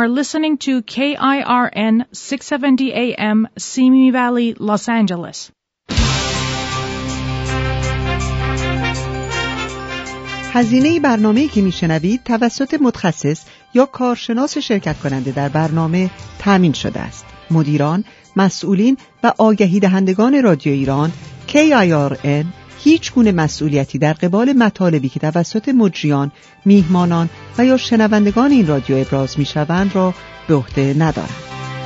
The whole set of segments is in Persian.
are listening to KIRN 670 AM, Simi Valley, Los Angeles. هزینه برنامه‌ای که میشنوید توسط متخصص یا کارشناس شرکت کننده در برنامه تامین شده است. مدیران، مسئولین و آگهی دهندگان رادیو ایران KIRN هیچ گونه مسئولیتی در قبال مطالبی که توسط مجریان، میهمانان و یا شنوندگان این رادیو ابراز میشوند را به عهده ندارد.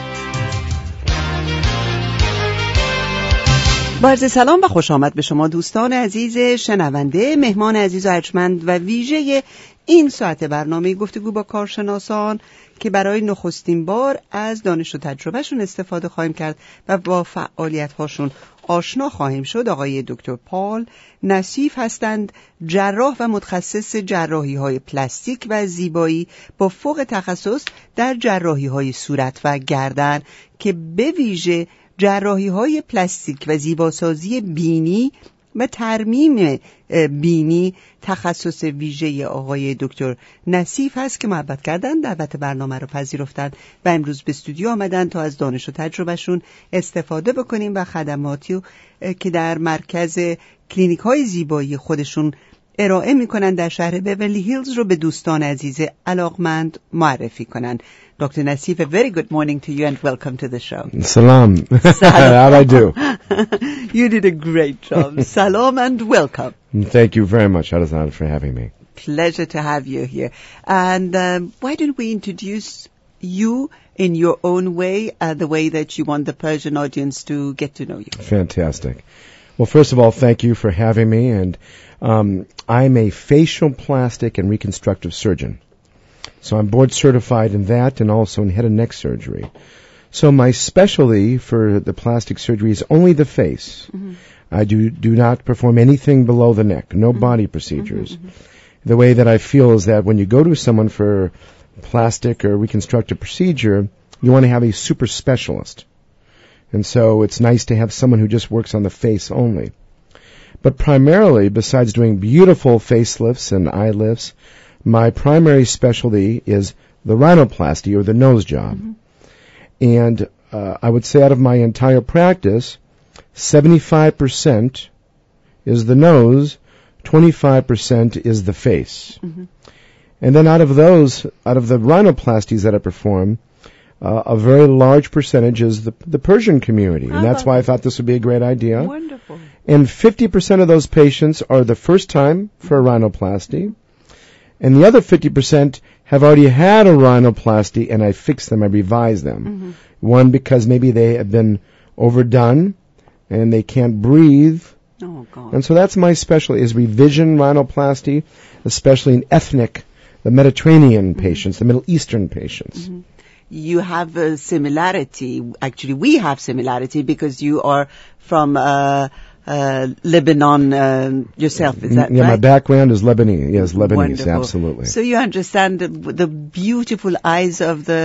با عرض سلام و خوش آمد به شما دوستان عزیز شنونده، مهمان عزیز و ارجمند و ویژه این ساعت برنامه گفتگو با کارشناسان که برای نخستین بار از دانش و تجربهشون استفاده خواهیم کرد و با فعالیت‌هاشون آشنا خواهیم شد. آقای دکتر پال نصیف هستند، جراح و متخصص جراحی‌های پلاستیک و زیبایی با فوق تخصص در جراحی‌های صورت و گردن که به ویژه جراحی‌های پلاستیک و زیباسازی بینی و ترمیم بینی تخصص ویژه آقای دکتر نصیف هست که محبت کردن، دعوت برنامه رو پذیرفتن و امروز به استودیو آمدن تا از دانش و تجربهشون استفاده بکنیم و خدماتی که در مرکز کلینیک های زیبایی خودشون ارائه میکنن در شهر بیورلی هیلز رو به دوستان عزیز علاقمند معرفی کنن. Dr. Nassif, a very good morning to you and welcome to the show. Salam. How'd I do? You did a great job. Salam and welcome. Thank you very much, Adazan, for having me. Pleasure to have you here. And why don't we introduce you in your own way, the way that you want the Persian audience to get to know you? Fantastic. Well, first of all, thank you for having me. And I'm a facial plastic and reconstructive surgeon. So I'm board certified in that and also in head and neck surgery. So my specialty for the plastic surgery is only the face. Mm-hmm. I do not perform anything below the neck, no body procedures. Mm-hmm. The way that I feel is that when you go to someone for plastic or reconstructive procedure, you want to have a super specialist. And so it's nice to have someone who just works on the face only. But primarily, besides doing beautiful facelifts and eye lifts, my primary specialty is the rhinoplasty or the nose job. Mm-hmm. And I would say out of my entire practice, 75% is the nose, 25% is the face. Mm-hmm. And then out of the rhinoplasties that I perform, a very large percentage is the Persian community. And that's why I thought this would be a great idea. Wonderful. And 50% of those patients are the first time for a rhinoplasty. And the other 50% have already had a rhinoplasty, and I fix them, I revise them. Mm-hmm. One, because maybe they have been overdone, and they can't breathe. Oh, God. And so that's my specialty, is revision rhinoplasty, especially in the Mediterranean patients, the Middle Eastern patients. Mm-hmm. You have a similarity. Actually, we have similarity because you are from Lebanon yourself, is that right? Yeah, my background is Lebanese. Yes, Lebanese, wonderful. Absolutely. So you understand the beautiful eyes of the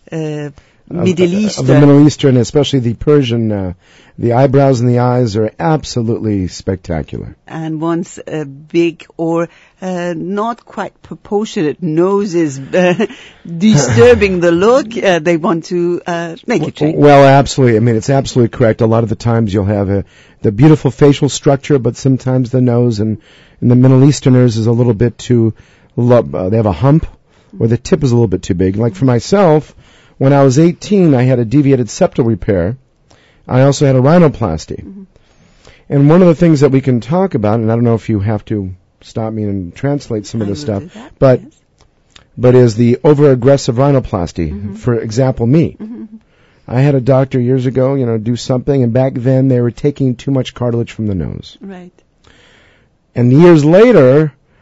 Middle Eastern. Of the Middle Eastern, especially the Persian, the eyebrows and the eyes are absolutely spectacular. And once a big or not quite proportionate nose is disturbing the look, they want to make a change. Well, absolutely. I mean, it's absolutely correct. A lot of the times you'll have the beautiful facial structure, but sometimes the nose and the Middle Easterners is a little bit too, they have a hump, or the tip is a little bit too big. Like for myself, when I was 18, I had a deviated septal repair. I also had a rhinoplasty. Mm-hmm. And one of the things that we can talk about, and I don't know if you have to stop me and translate some of this stuff, but is the over-aggressive rhinoplasty. Mm-hmm. For example, me. Mm-hmm. I had a doctor years ago, do something, and back then they were taking too much cartilage from the nose. Right. And years later,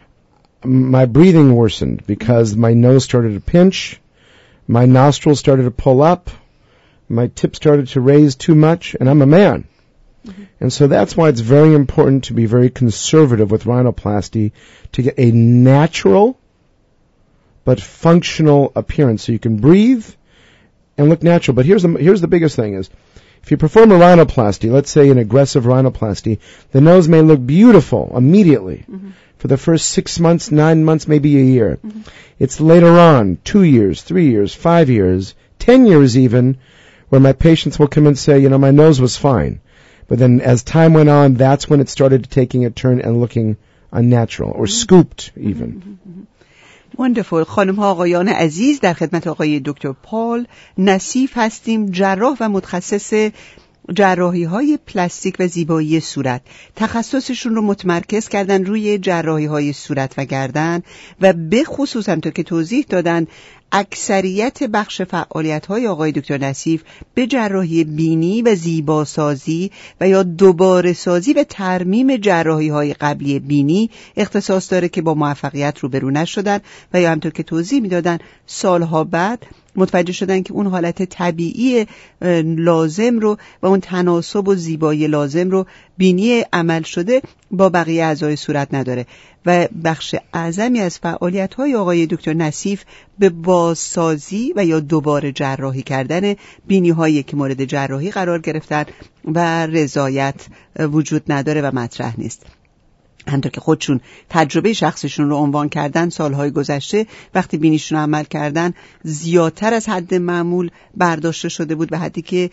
my breathing worsened because my nose started to pinch, my nostrils started to pull up, my tip started to raise too much, and I'm a man. Mm-hmm. And so that's why it's very important to be very conservative with rhinoplasty to get a natural but functional appearance so you can breathe and look natural. But here's the biggest thing is, if you perform a rhinoplasty, let's say an aggressive rhinoplasty, the nose may look beautiful immediately. Mm-hmm. for the first 6 months, 9 months, maybe a year. It's later on, 2 years, 3 years, 5 years, 10 years even, where my patients will come and say, you know, my nose was fine. But then as time went on, that's when it started taking a turn and looking unnatural or scooped even. Wonderful. خانم ها آقایان عزیز، در خدمت آقای دکتر پال نصیف هستیم، جراح و متخصص جراحی های پلاستیک و زیبایی صورت. تخصصشون رو متمرکز کردن روی جراحی های صورت و گردن و به خصوص همونطور که توضیح دادن اکثریت بخش فعالیت‌های آقای دکتر نصیف به جراحی بینی و زیباسازی و یا دوباره سازی و ترمیم جراحی‌های قبلی بینی اختصاص داره که با موفقیت روبرو نشدن و یا همونطور که توضیح میدادن سالها بعد متوجه شدن که اون حالت طبیعی لازم رو و اون تناسب و زیبایی لازم رو بینی عمل شده با بقیه اعضای صورت نداره و بخش اعظمی از فعالیت‌های آقای دکتر نصیف به بازسازی و یا دوباره جراحی کردن بینی‌هایی که مورد جراحی قرار گرفتن و رضایت وجود نداره و مطرح نیست. همونطور که خودشون تجربه شخصشون رو عنوان کردن، سالهای گذشته وقتی بینیشون رو عمل کردن زیادتر از حد معمول برداشته شده بود، به حدی که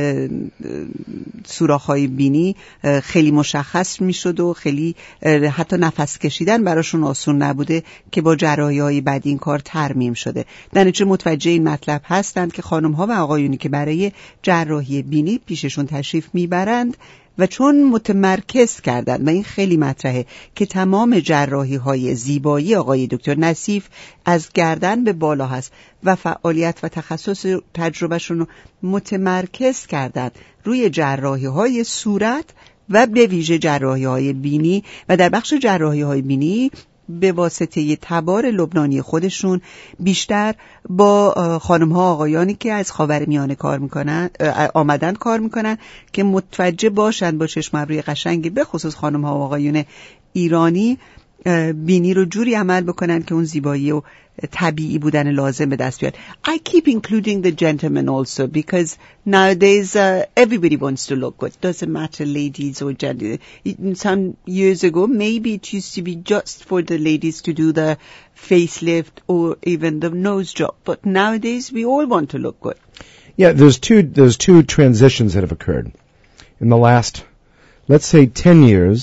سوراخ‌های بینی خیلی مشخص میشد و خیلی حتی نفس کشیدن براشون آسون نبوده که با جراحی‌های بعد این کار ترمیم شده. در نتیجه متوجه این مطلب هستند که خانم‌ها و آقایونی که برای جراحی بینی پیششون تشریف میبرند و چون متمرکز کردن و این خیلی مطرحه که تمام جراحی‌های زیبایی آقای دکتر نصیف از گردن به بالا هست و فعالیت و تخصص تجربهشون رو متمرکز کردن روی جراحی‌های صورت و به ویژه جراحی‌های بینی و در بخش جراحی‌های بینی به واسطه تبار لبنانی خودشون بیشتر با خانم‌ها آقایانی که از خاورمیانه کار میکنن آمدن کار میکنن که متوجه باشن با چشم ابروی قشنگ به خصوص خانم‌ها و آقایون ایرانی بینی رو جوری عمل بکنن که اون زیبایی و طبیعی بودن لازم به دست بیاد. I keep including the gentlemen also because nowadays everybody wants to look good. Doesn't matter ladies or gentlemen. Some years ago maybe it used to be just for the ladies to do the facelift or even the nose job, but nowadays we all want to look good. Yeah, there's two transitions that have occurred in the last, let's say 10 years.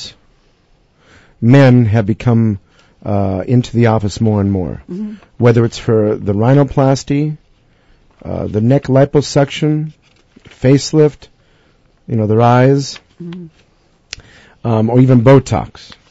Men have become into the office more and more, whether it's for the rhinoplasty, the neck liposuction, facelift, you know, their eyes, or even Botox.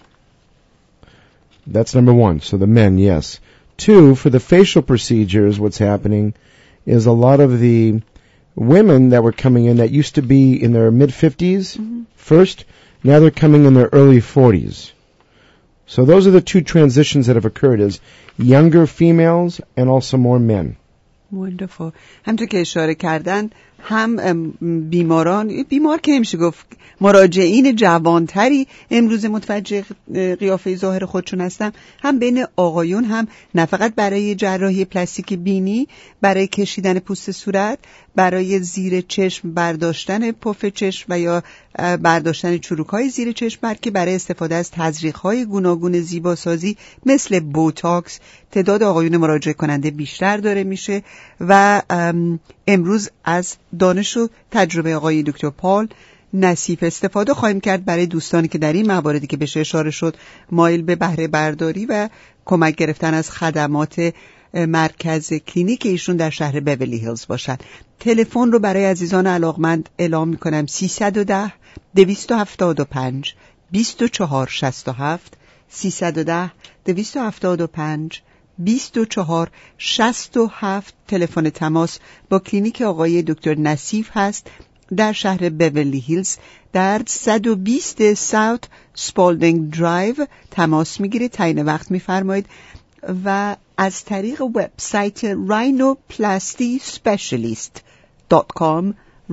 That's number one. So the men, yes. Two, for the facial procedures, what's happening is a lot of the women that were coming in that used to be in their mid-50s first, now they're coming in their early 40s. So those are the two transitions that have occurred, is younger females and also more men. Wonderful. همونطور که اشاره کردن هم بیمار که نمیشه گفت مراجعین جوانتری امروز متوجه قیافه ظاهر خودشون هستن، هم بین آقایون هم نه فقط برای جراحی پلاستیک بینی، برای کشیدن پوست صورت، برای زیر چشم برداشتن پف چشم و یا برداشتن چروک‌های زیر چشم، بلکه برای استفاده از تزریق‌های گوناگون زیباسازی مثل بوتاکس تعداد آقایون مراجعه کننده بیشتر داره میشه و امروز از دانش و تجربه آقای دکتر پال نصیف استفاده خواهیم کرد برای دوستانی که در این مواردی که بهش اشاره شد مایل به بهره برداری و کمک گرفتن از خدمات مرکز کلینیک ایشون در شهر بیولی هیلز باشن. تلفن رو برای عزیزان علاقمند اعلام میکنم 310 275 2467 310 275 2467 تلفن تماس با کلینیک آقای دکتر نصیف هست در شهر بیولی هیلز در 120 ساوت سپالدینگ درایو تماس میگیرید، تعیین وقت میفرمایید و از طریق وبسایت rhinoplastyspecialist.com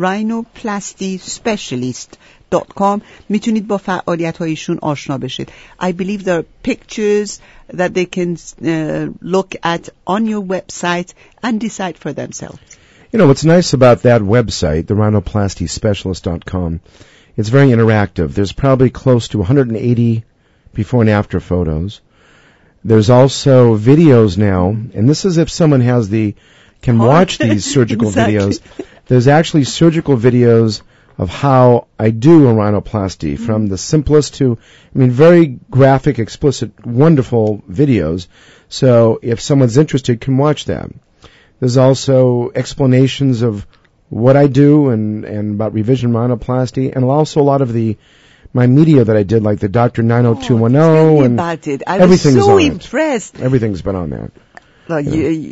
rhinoplastyspecialist.com میتونید با فعالیت‌هایشون آشنا بشید. I believe there are pictures that they can look at on your website and decide for themselves. You know, what's nice about that website, the rhinoplastyspecialist.com, it's very interactive. There's probably close to 180 before and after photos. There's also videos now, and this is if someone can watch these surgical exactly. videos. There's actually surgical videos of how I do a rhinoplasty, from the simplest to, very graphic, explicit, wonderful videos. So if someone's interested, can watch that. There's also explanations of what I do and about revision rhinoplasty, and also a lot of my media that I did, like the Dr. 90210. Tell me and about it. I was so impressed. Everything's been on that. Well,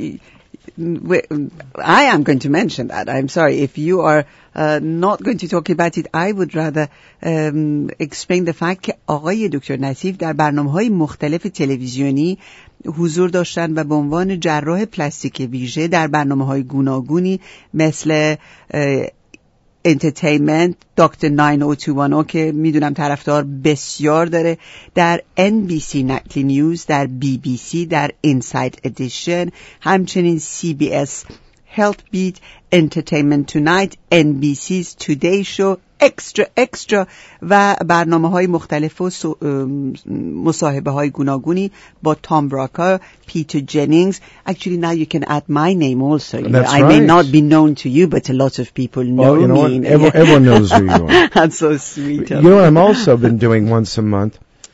I am going to mention that. I'm sorry. If you are not going to talk about it, I would rather explain the fact که آقای دکتر نصیف در برنامه‌های مختلف تلویزیونی حضور داشتن و به عنوان جراح پلاستیک ویژه در برنامه‌های گوناگونی مثل انترتینمنت، دکتر 90210 که میدونم طرفدار بسیار داره، در NBC نایتلی نیوز، در BBC، در اینساید ادیشن، همچنین CBS Health Beat، Entertainment Tonight، NBC's Today Show، extra و برنامه‌های مختلف و مصاحبه‌های گوناگونی با تام براکر، پیتر جنینگز. Actually now you can add my name also. I may not be known to you, but a lot of people know me. Everyone knows who you are. That's so sweet. You know what I'm also been doing once a month?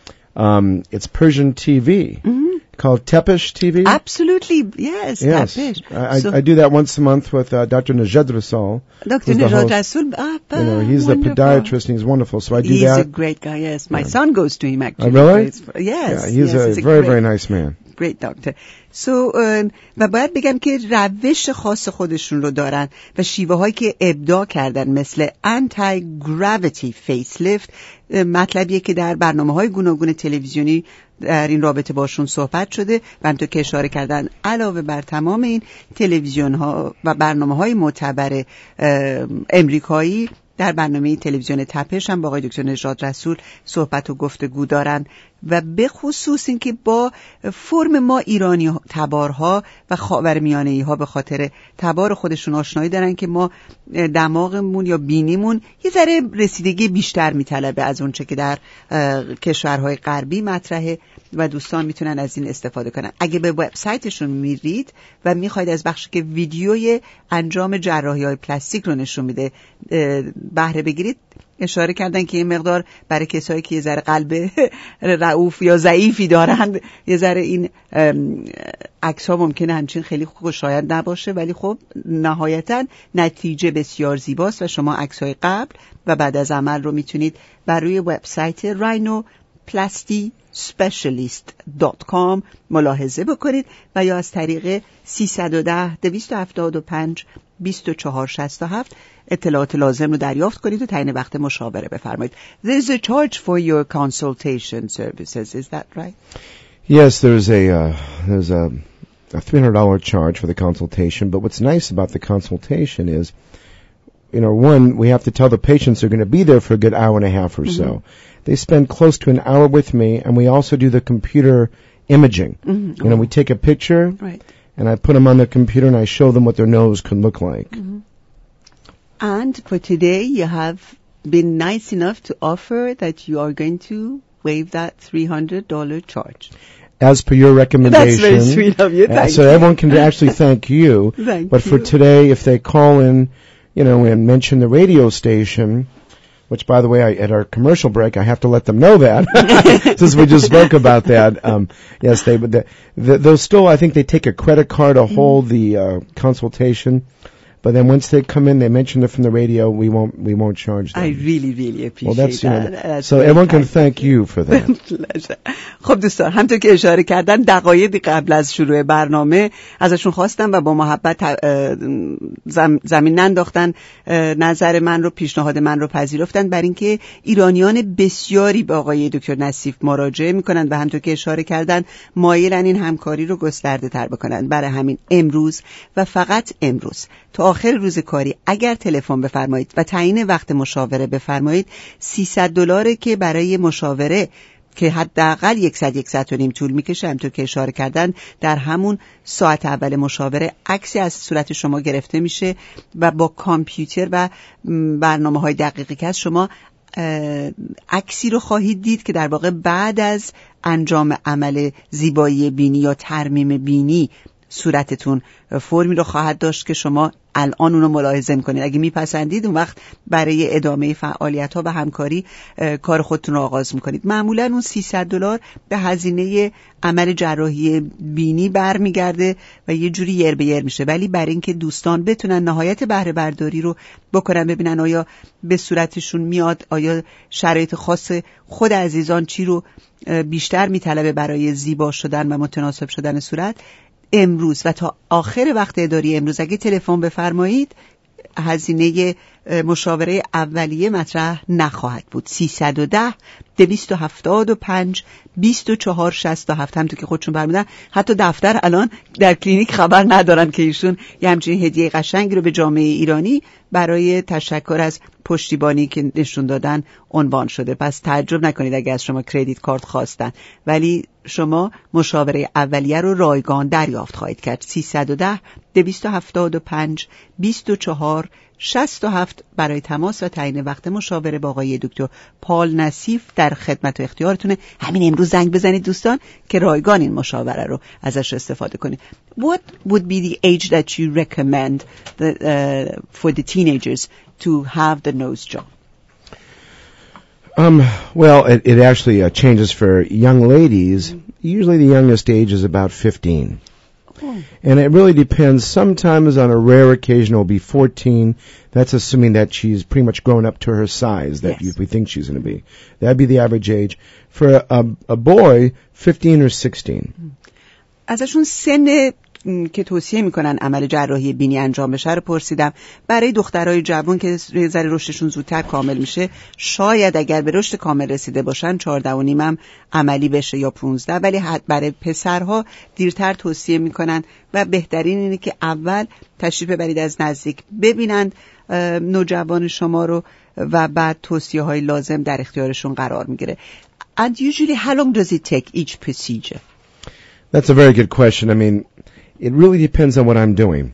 It's Persian TV. Called Tepesh TV? Absolutely, yes. Tepesh. I do that once a month with Dr. Najad Rasul. Dr. Najad Rasul, he's the pediatrist and he's wonderful, so I do that. He's a great guy, yes. My son goes to him actually. Oh, really? Yes. Yeah, he's a very, very nice man. Great doctor. So, و باید بگم که روش خاص خودشون رو دارن و شیوه هایی که ابداع کردن مثل anti-gravity facelift مطلبیه که در برنامه‌های گوناگون تلویزیونی در این رابطه باشون صحبت شده و همونطور که اشاره کردن علاوه بر تمام این تلویزیون ها و برنامه‌های معتبر امریکایی، در برنامه تلویزیون تپش هم با آقای دکتر نژاد رسول صحبت و گفتگو دارن و به خصوص این که با فرم ما ایرانی تبارها و خاورمیانه‌ای ها به خاطر تبار خودشون آشنایی دارن که ما دماغمون یا بینیمون یه ذره رسیدگی بیشتر میطلبه از اون چه که در کشورهای غربی مطرحه و دوستان میتونن از این استفاده کنن. اگه به وبسایتشون میرید و میخواید از بخشی که ویدیوی انجام جراحی‌های پلاستیک رو نشون میده بهره بگیرید، اشاره کردن که این مقدار برای کسایی که یه ذره قلب رعوف یا ضعیفی دارند یه ذره این عکس‌ها ممکنه همچین خیلی خوشایند نباشه، ولی خب نهایتاً نتیجه بسیار زیباست و شما عکس‌های قبل و بعد از عمل رو میتونید بر روی وبسایت rhinoplasty.specialist.com ملاحظه بکنید و یا از طریق 310-275-2467 اطلاعات لازم رو دریافت کنید و تعیین وقت مشاوره بفرمایید. There's a charge for your consultation services, is that right? Yes, there's a $300 charge for the consultation, but what's nice about the consultation is, one, we have to tell the patients they're going to be there for a good hour and a half or so. They spend close to an hour with me, and we also do the computer imaging. We take a picture, right, and I put them on the computer, and I show them what their nose can look like. And for today, you have been nice enough to offer that you are going to waive that $300 charge. As per your recommendation. That's very sweet of you. Thank so you. Everyone can actually thank you. But for today, if they call in, and mention the radio station, which, by the way, at our commercial break, I have to let them know that, since we just spoke about that. Yes, they'll still, I think they take a credit card to hold the consultation. But then once they come in, they mention it from the radio. We won't charge them. I really, really appreciate that. So everyone can thank you for that. خب دوستان، همونطور که اشاره کردن دقایقی قبل از شروع برنامه ازشون خواستم و با محبت زمین انداختن نظر من رو، پیشنهاد من رو پذیرفتن بر اینکه ایرانیان بسیاری به آقای دکتر نصیف مراجعه میکنن و همونطور که اشاره کردن مایلن این همکاری رو گسترده تر بکنن. برای همین امروز و فقط امروز تا آخر روز کاری اگر تلفن بفرمایید و تعیین وقت مشاوره بفرمایید، $300 که برای مشاوره که حداقل 100 و نیم طول میکشه، همونطور که اشاره کردن در همون ساعت اول مشاوره عکسی از صورت شما گرفته میشه و با کامپیوتر و برنامه‌های دقیقی که از شما عکسی رو خواهید دید که در واقع بعد از انجام عمل زیبایی بینی یا ترمیم بینی صورتتون فرمی رو خواهد داشت که شما الان اونو ملاحظه میکنید. اگه میپسندید اون وقت برای ادامه فعالیت ها و همکاری کار خودتون رو آغاز میکنید. معمولا اون $300 به هزینه عمل جراحی بینی برمیگرده و یه جوری یر به یر میشه، ولی برای اینکه دوستان بتونن نهایت بهره برداری رو بکنن، ببینن آیا به صورتشون میاد، آیا شرایط خاص خود عزیزان چی رو بیشتر میطلبه برای زیبا شدن و متناسب شدن صورت، امروز و تا آخر وقت اداری امروز اگه تلفن بفرمایید هزینه مشاوره اولیه مطرح نخواهد بود. 310-275-2467. همونطور که خودشون فرمودن حتی دفتر الان در کلینیک خبر ندارن که ایشون یه همچین هدیه قشنگی رو به جامعه ایرانی برای تشکر از پشتیبانی که نشون دادن عنوان شده. پس تعجب نکنید اگه از شما کردیت کارت خواستن، ولی شما مشاوره اولیه رو رایگان دریافت خواهید کرد. 310-275-2467 برای تماس و تعیین وقت مشاوره با آقای دکتر پال نصیف در خدمت و اختیارتونه. همین امروز زنگ بزنید دوستان که رایگان این مشاوره رو ازش استفاده کنید. What would be the age that you recommend for the teenagers to have the nose job? Well, it actually changes for young ladies. Usually the youngest age is about 15. Oh. And it really depends. Sometimes on a rare occasion it will be 14. That's assuming that she's pretty much grown up to her size that we think she's going to be. That'd be the average age. For a boy, 15 or 16. ازشون سن که توصیه میکنن عمل جراحی بینی انجام بشه رو پرسیدم. برای دخترای جوان که یه ذره رشدشون زودتر کامل میشه، شاید اگر به رشد کامل رسیده باشن 14.5 هم عملی بشه یا 15، ولی برای پسرها دیرتر توصیه میکنن و بهترین اینه که اول تشریف ببرید از نزدیک ببینند نوجوان شما رو و بعد توصیه های لازم در اختیارشون قرار میگیره. And usually how long does it take each procedure? That's a very good question. I mean, it really depends on what I'm doing.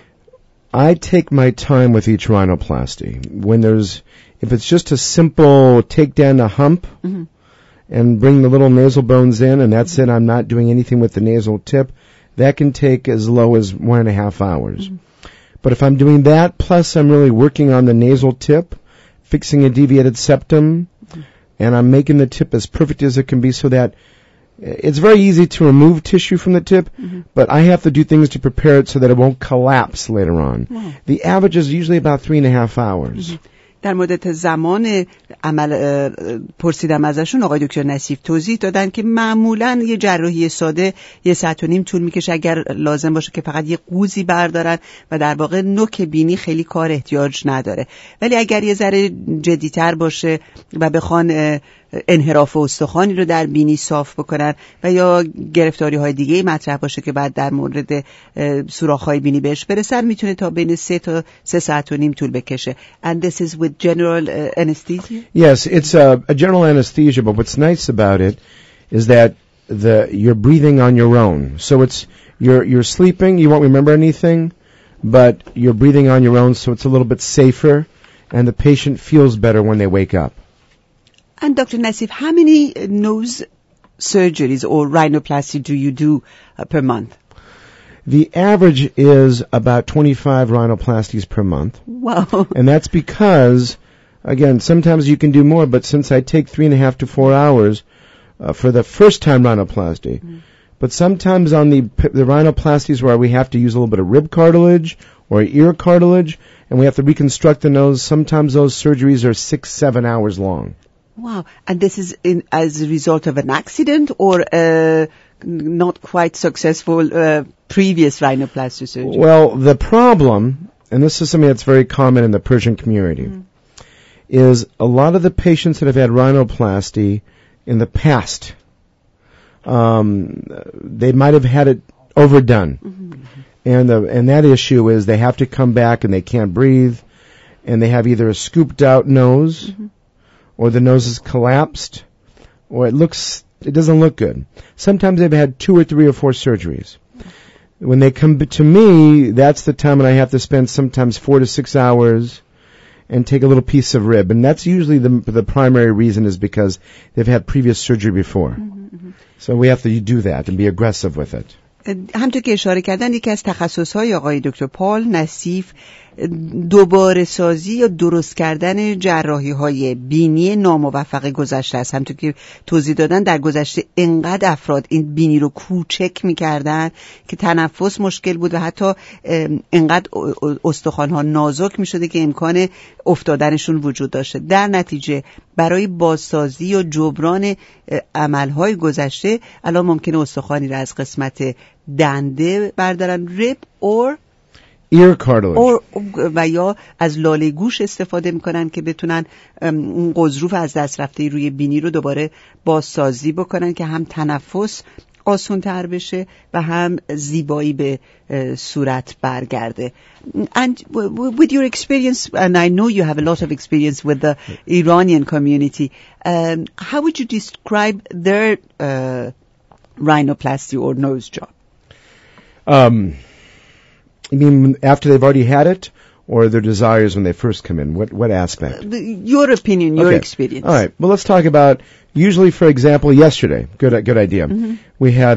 I take my time with each rhinoplasty. If it's just a simple take down a hump and bring the little nasal bones in and that's it, I'm not doing anything with the nasal tip, that can take as low as 1.5 hours. But if I'm doing that, plus I'm really working on the nasal tip, fixing a deviated septum, and I'm making the tip as perfect as it can be so that it's very easy to remove tissue from the tip, but I have to do things to prepare it so that it won't collapse later on. Wow. The average is usually about 3.5 hours. در مدت زمان عمل پرسیدم ازشون، آقای دکتر نصیف توضیح دادن که معمولاً یه جراحی ساده 1.5 ساعت طول میکشه اگر لازم باشه که فقط یه قوزی بردارن و در واقع نوک بینی خیلی کار احتیاج نداره. ولی اگر یه ذره جدی‌تر باشه و بخوان انحراف استخوانی رو در بینی صاف بکنن و یا گرفتاری های دیگه مطرح باشه که بعد در مورد سوراخ های بینی بهش برسن، میتونه تا بین 3 تا 3.5 ساعت طول بکشه. And this is with general anesthesia? Yes, it's a general anesthesia, but what's nice about it is that you're breathing on your own. So it's you're sleeping, you won't remember anything, but you're breathing on your own, so it's a little bit safer and the patient feels better when they wake up. And Dr. Nassif, how many nose surgeries or rhinoplasty do you do per month? The average is about 25 rhinoplasties per month. Wow. And that's because, again, sometimes you can do more, but since I take 3.5 to 4 hours for the first time rhinoplasty, but sometimes on the rhinoplasties where we have to use a little bit of rib cartilage or ear cartilage, and we have to reconstruct the nose, sometimes those surgeries are 6-7 hours long. Wow. And this is as a result of an accident or not quite successful previous rhinoplasty surgery? Well, the problem, and this is something that's very common in the Persian community, is a lot of the patients that have had rhinoplasty in the past, they might have had it overdone. And that issue is they have to come back and they can't breathe, and they have either a scooped out nose, or the nose is collapsed, or it doesn't look good. Sometimes they've had 2 or 3 or 4 surgeries. When they come to me, that's the time when I have to spend sometimes 4 to 6 hours, and take a little piece of rib. And that's usually the primary reason is because they've had previous surgery before. So we have to do that and be aggressive with it. همونطور که اشاره کردن یکی از تخصص‌های آقای دکتر پال نصیف دوباره سازی یا درست کردن جراحی‌های بینی ناموفق گذشته است. همونطور که توضیح دادن در گذشته انقدر افراد این بینی رو کوچک می‌کردن که تنفس مشکل بود و حتی انقدر استخوان‌ها نازک می‌شده که امکان افتادنشون وجود داشته. در نتیجه برای بازسازی یا جبران عمل‌های گذشته الان ممکنه استخوانی را از قسمت دنده بردارن، ریب اور ear cartilage و یا از لاله گوش استفاده میکنن که بتونن اون قضروف از دست رفته روی بینی رو دوباره بازسازی بکنن که هم تنفس آسان تر بشه و هم زیبایی به صورت برگرده. And with your experience, and I know you have a lot of experience with the Iranian community, how would you describe their rhinoplasty or nose job? You mean after they've already had it, or their desires when they first come in? What aspect? Your opinion, your experience. All right. Well, let's talk about, usually, for example, yesterday. Good idea. Mm-hmm. We had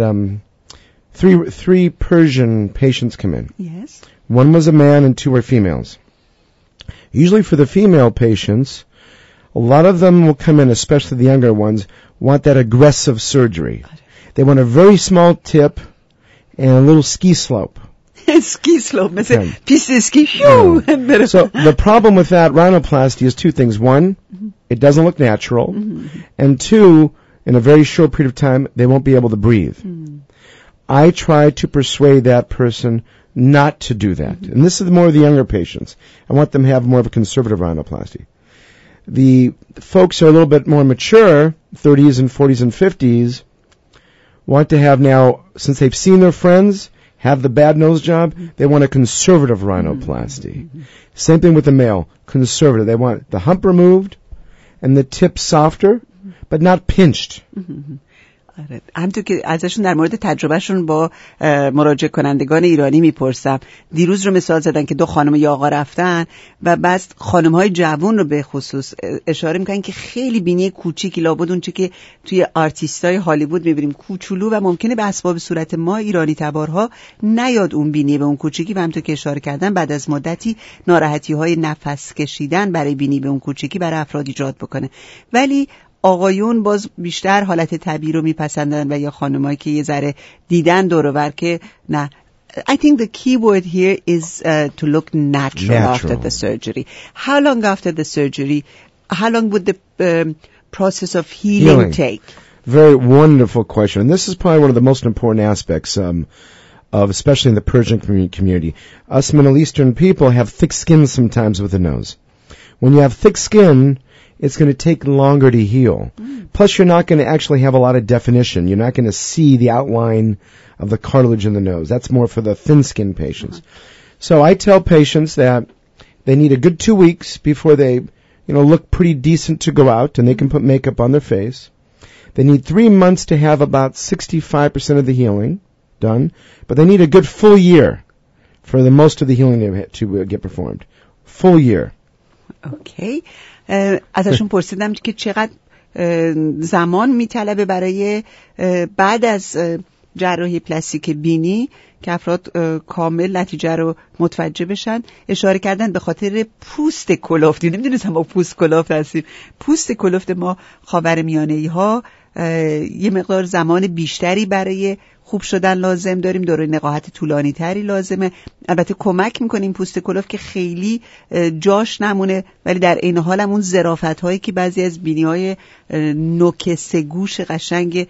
three Persian patients come in. Yes. One was a man and two were females. Usually for the female patients, a lot of them will come in, especially the younger ones, want that aggressive surgery. They want a very small tip and a little ski slope. Ski slope, مثل piste ski. So the problem with that rhinoplasty is two things. One, it doesn't look natural. And two, in a very short period of time, they won't be able to breathe. I try to persuade that person not to do that. And this is more of the younger patients. I want them to have more of a conservative rhinoplasty. The folks who are a little bit more mature, 30s and 40s and 50s, want to have now, since they've seen their friends have the bad nose job, they want a conservative rhinoplasty. Same thing with the male, conservative. They want the hump removed and the tip softer, but not pinched. همونطور که ازشون در مورد تجربهشون با مراجع کنندگان ایرانی میپرسم، دیروز رو مثال زدن که دو خانم یا آقا رفتن و بعض خانم‌های جوان رو به خصوص اشاره میکنن که خیلی بینی کوچیکی، لابد اون چه که توی آرتیستای هالیوود میبینیم کوچولو و ممکنه به اسباب صورت ما ایرانی تبارها نیاد اون بینی به اون کوچیکی و همونطور که اشاره کردن بعد از مدتی ناراحتی‌های نفس کشیدن برای بینی به اون کوچیکی برای افراد ایجاد بکنه. ولی آقایون باز بیشتر حالت طبیعی رو میپسندن و یا خانمایی که یه ذره دیدن دور و بر که نه. I think the key word here is to look natural after the surgery. How long after the surgery, how long would the process of healing take? Very wonderful question. And this is probably one of the most important aspects of especially in the Persian community. Us Middle Eastern people have thick skin sometimes with the nose. When you have thick skin, it's going to take longer to heal. Plus, you're not going to actually have a lot of definition. You're not going to see the outline of the cartilage in the nose. That's more for the thin-skinned patients. So I tell patients that they need a good 2 weeks before they, look pretty decent to go out and they can put makeup on their face. They need 3 months to have about 65% of the healing done, but they need a good full year for the most of the healing to get performed. Full year. Okay. ازشون پرسیدم که چقدر زمان میطلبه برای بعد از جراحی پلاستیک بینی که افراد کامل نتیجه رو متوجه بشن. اشاره کردن به خاطر پوست کلفت. نمیدونستم ما پوست کلفت هستیم. پوست کلفت ما خاورمیانه‌ای ها یه مقدار زمان بیشتری برای خوب شدن لازم داریم، دوره نقاهت طولانی تری لازمه. البته کمک میکنیم پوست کلفت که خیلی جاش نمونه، ولی در این حال هم اون ظرافت هایی که بعضی از بینی های نوک سگوش قشنگ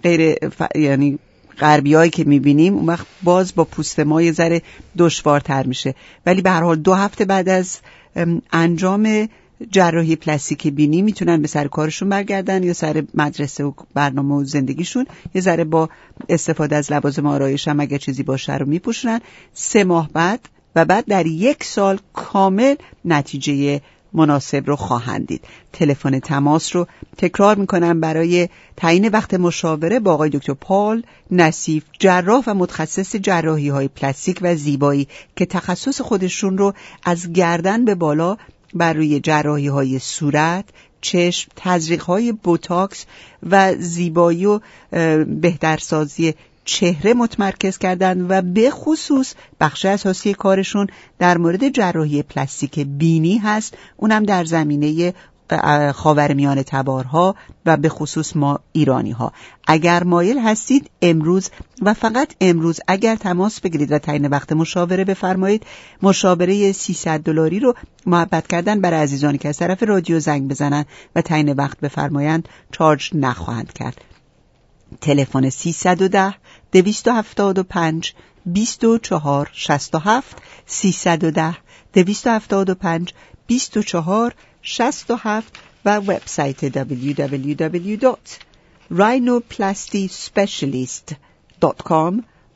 یعنی غربی هایی که میبینیم اون وقت باز با پوست ما یه ذره دشوارتر میشه. ولی به هر حال 2 هفته بعد از انجام جراحی پلاستیک بینی میتونن به سر کارشون برگردن یا سر مدرسه و برنامه و زندگیشون، یه ذره با استفاده از لوازم آرایش هم اگه چیزی باشه رو میپوشونن. 3 ماه بعد و بعد در 1 سال کامل نتیجه مناسب رو خواهند دید. تلفن تماس رو تکرار میکنم برای تعیین وقت مشاوره با آقای دکتر پال نصیف، جراح و متخصص جراحی های پلاستیک و زیبایی که تخصص خودشون رو از گردن به بالا بر روی جراحی‌های صورت، چشم، تزریق‌های بوتاکس و زیبایی و بهترسازی چهره متمرکز کردند و به خصوص بخش اساسی کارشون در مورد جراحی پلاستیک بینی هست، اونم در زمینه خاورمیانه تبارها و به خصوص ما ایرانی ها. اگر مایل هستید امروز و فقط امروز اگر تماس بگیرید و تعیین وقت مشاوره بفرمایید، مشاوره $300 رو محبت کردن برای عزیزانی که از طرف رادیو زنگ بزنن و تعیین وقت بفرمایند چارج نخواهند کرد. تلفن 310 275 2467 310 275 2467 و وبسایت www.rhinoplastyspecialist.com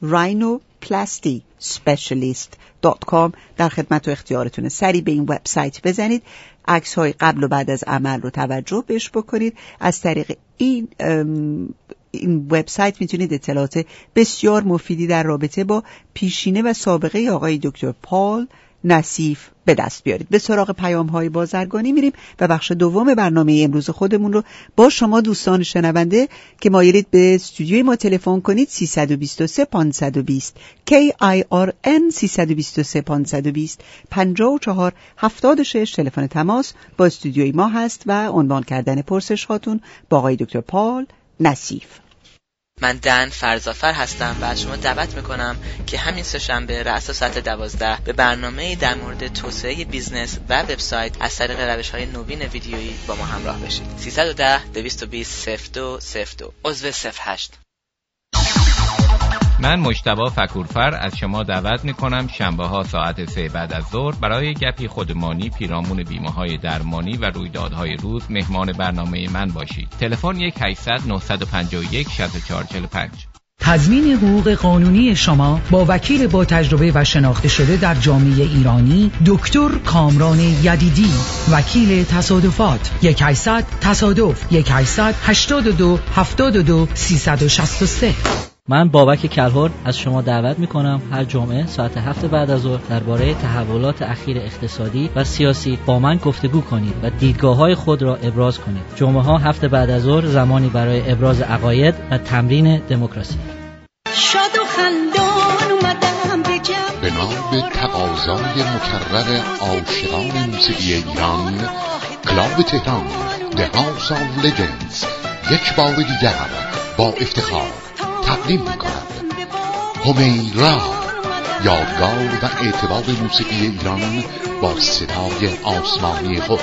rhinoplastyspecialist.com در خدمت و اختیارتونه. سری به این وبسایت بزنید، عکس‌های قبل و بعد از عمل رو توجه بهش بکنید. از طریق این وبسایت میتونید اطلاعات بسیار مفیدی در رابطه با پیشینه و سابقه آقای دکتر پال نصیف به دست بیارید. به سراغ پیام‌های بازرگانی میریم و بخش دوم برنامه امروز خودمون رو با شما دوستان شنونده که مایلید به استودیوی ما تلفن کنید 323 520 KIRN 323 520 54 76 تلفن تماس با استودیوی ما هست و عنوان کردن پرسش هاتون با آقای دکتر پال نصیف. من دن فرزافر هستم و از شما دعوت میکنم که همین سه‌شنبه رأس ساعت 12 به برنامه‌ای در مورد توسعه بیزنس و وبسایت از طریق روش‌های نوین ویدیویی با ما همراه بشید. 310 220 0202 عضو 08. من مجتبی فکورفر از شما دعوت میکنم شنبه ها ساعت 3 بعد از ظهر برای گپی خودمانی پیرامون بیمه‌های درمانی و رویدادهای روز مهمان برنامه من باشید. تلفن 1-800-951-6445. تضمین حقوق قانونی شما با وکیل با تجربه و شناخته شده در جامعه ایرانی دکتر کامران یدیدی، وکیل تصادفات. 1-800 تصادف 1-800-82-72-363. من بابک کلهر از شما دعوت میکنم هر جمعه ساعت 7 بعد از ظهر درباره تحولات اخیر اقتصادی و سیاسی با من گفتگو کنید و دیدگاه‌های خود را ابراز کنید. جمعه ها 7 بعد از ظهر زمانی برای ابراز عقاید و تمرین دموکراسی. شاد و خندان اومدم به جمع بنا به تقاضای مکرر عاشقان موسیقی ایران، کلاب تهران The House of Legends یک بار دیگر با افتخار تقدیم می‌کند همیرا، یادگار و اعتبار موسیقی ایران با صدای آسمانی خود.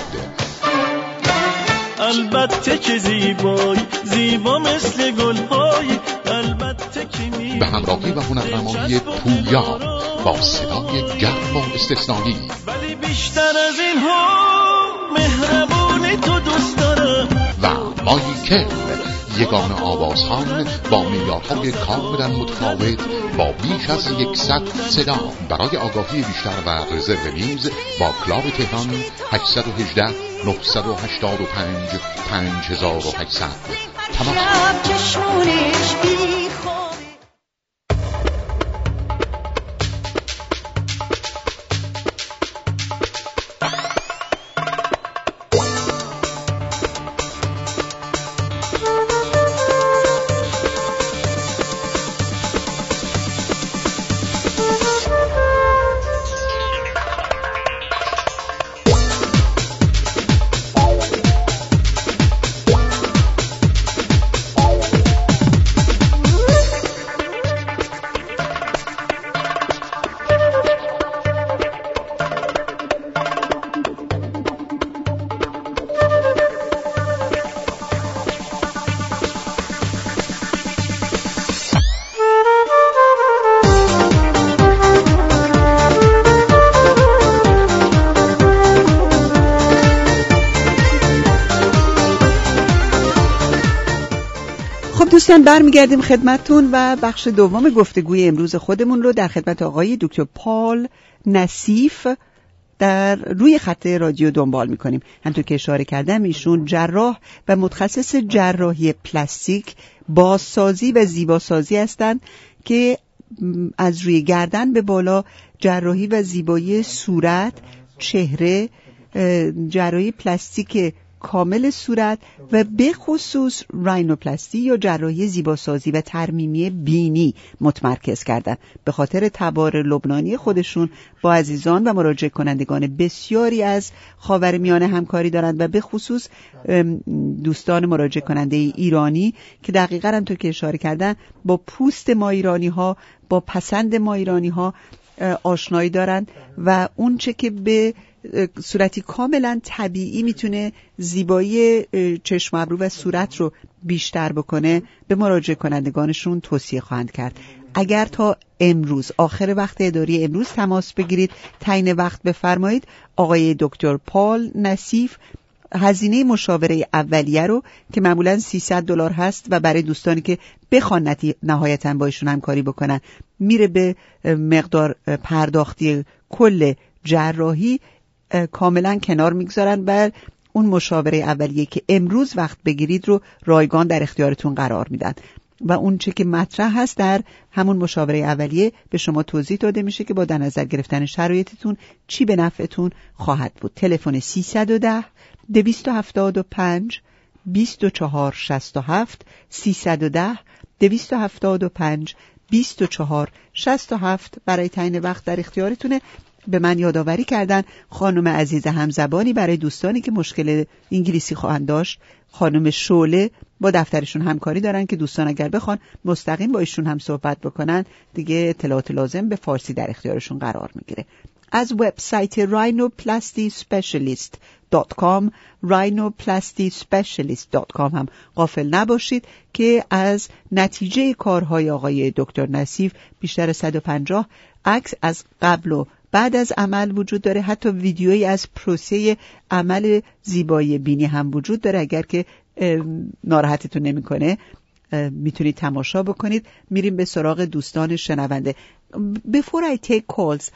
البته که زیبای زیبا مثل گل‌های، البته که به همراهی و هنرنمایی پویا با صدای گرم و استثنایی. ولی بیشتر از این ها مهربونی تو دوست دارم. و مایکل، یگان آوازخوان با معیارهای کاملا متفاوت با بیش از 100 صدا. برای آگاهی بیشتر و رزرو نیز با کلاب تهران 818 985 5800 تماس. دوستان برمیگردیم خدمتتون و بخش دوم گفتگوی امروز خودمون رو در خدمت آقای دکتر پال نصیف در روی خط رادیو دنبال میکنیم. همونطور که اشاره کردم ایشون جراح و متخصص جراحی پلاستیک، بازسازی و زیباسازی هستند که از روی گردن به بالا جراحی و زیبایی صورت، چهره جراحی پلاستیک کامل صورت و به خصوص راینوپلاستی یا جراحی زیباسازی و ترمیمی بینی متمرکز کردن. به خاطر تبار لبنانی خودشون با عزیزان و مراجع کنندگان بسیاری از خاورمیانه همکاری دارند و به خصوص دوستان مراجع کننده ایرانی که دقیقاً همونطور که اشاره کردن با پوست ما ایرانی ها، با پسند ما ایرانی ها آشنایی دارند و اون چه که به صورتی کاملا طبیعی میتونه زیبایی چشم ابرو و صورت رو بیشتر بکنه به مراجع کنندگانشون توصیه خواهند کرد. اگر تا امروز آخر وقت اداری امروز تماس بگیرید، تعیین وقت بفرمایید، آقای دکتر پال نصیف هزینه مشاوره اولیه رو که معمولاً $300 هست و برای دوستانی که بخوان نهایتاً با ایشون همکاری بکنن میره به مقدار پرداختی کل جراحی کاملا کنار میگذارن و اون مشاوره اولیه که امروز وقت بگیرید رو رایگان در اختیارتون قرار میدن و اون چه که مطرح هست در همون مشاوره اولیه به شما توضیح داده میشه که با در نظر گرفتن شرایطتون چی به نفعتون خواهد بود. تلفن 310 275 2467 310 275 2467 برای تعیین وقت در اختیارتونه. به من یادآوری کردن خانم عزیز همزبانی برای دوستانی که مشکل انگلیسی خواهند داشت، خانم شعله، با دفترشون همکاری دارن که دوستان اگر بخوان مستقیم با ایشون هم صحبت بکنن دیگه اطلاعات لازم به فارسی در اختیارشون قرار میگیره. از وبسایت rhinoplastyspecialist.com rhinoplastyspecialist.com هم غافل نباشید که از نتیجه کارهای آقای دکتر نصیف بیشتر 150 عکس از قبل و بعد از عمل وجود داره. حتی ویدیویی از پروسه عمل زیبایی بینی هم وجود داره. اگر که ناراحتتون نمیکنه میتونید تماشا بکنید. میریم به سراغ دوستان شنونده. Before I take calls,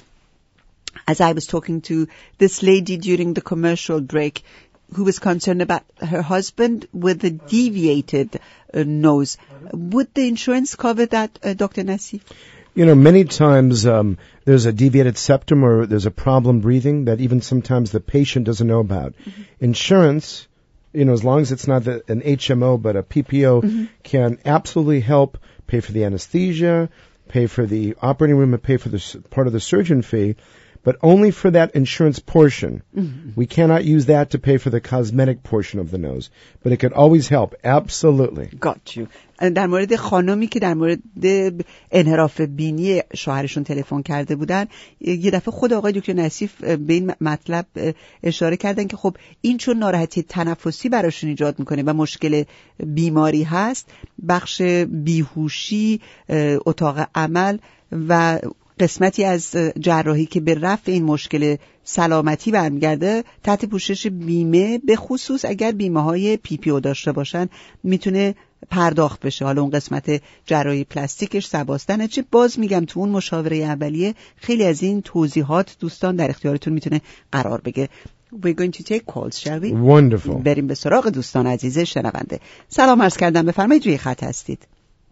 as I was talking to this lady during the commercial break who was concerned about her husband with a deviated nose, would the insurance cover that, Dr. Nassif? You know, many times there's a deviated septum or there's a problem breathing that even sometimes the patient doesn't know about. Mm-hmm. Insurance, you know, as long as it's not an HMO but a PPO, mm-hmm. can absolutely help pay for the anesthesia, pay for the operating room, and pay for the part of the surgeon fee, but only for that insurance portion. Mm-hmm. We cannot use that to pay for the cosmetic portion of the nose, but it could always help. Absolutely. Got you. در مورد خانمی که در مورد انحراف بینی شوهرشون تلفن کرده بودن، یه دفعه خود آقای دکتر نصیف به این مطلب اشاره کردن که خب این چون ناراحتی تنفسی براشون ایجاد میکنه و مشکل بیماری هست، بخش بیهوشی، اتاق عمل و قسمتی از جراحی که به رفع این مشکل سلامتی برمیگرده تحت پوشش بیمه، به خصوص اگر بیمه های PPO داشته باشن میتونه پرداخت بشه. حالا اون قسمت جراحی پلاستیکش سباستنه چه، باز میگم تو اون مشاوره اولیه خیلی از این توضیحات دوستان در اختیارتون میتونه قرار بگیره. We're going to take calls, shall we? Wonderful. بریم به سراغ دوستان عزیز شنونده. سلام عرض کردم، بفرمایید، روی خط هستید.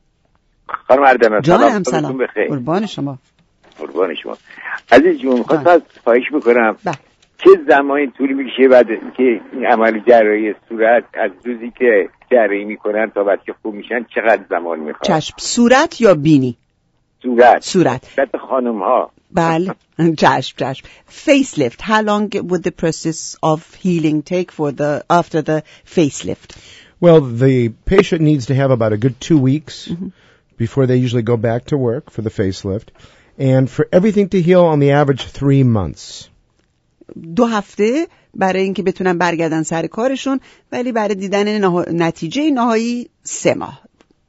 خانم اردم جانم سلام. قربان شما. قربان شما. عزیز جون، خواستم خواهش بکنم چه زمانی طول میکشه بعد که این عمل جراحی صورت از روزی که جراحی میکنن تا وقتی خوب میشن چقدر زمان میخواد؟ چشم. صورت یا بینی؟ صورت خانم ها. بله. چشم. Facelift. How long would the process of healing take after the facelift? Well, the patient needs to have about a good 2 weeks mm-hmm. before they usually go back to work for the facelift. And for everything to heal on the average 3 months. 2 هفته برای اینکه بتونن برگردن سر کارشون، ولی برای دیدن نتیجه نهایی 3 ماه.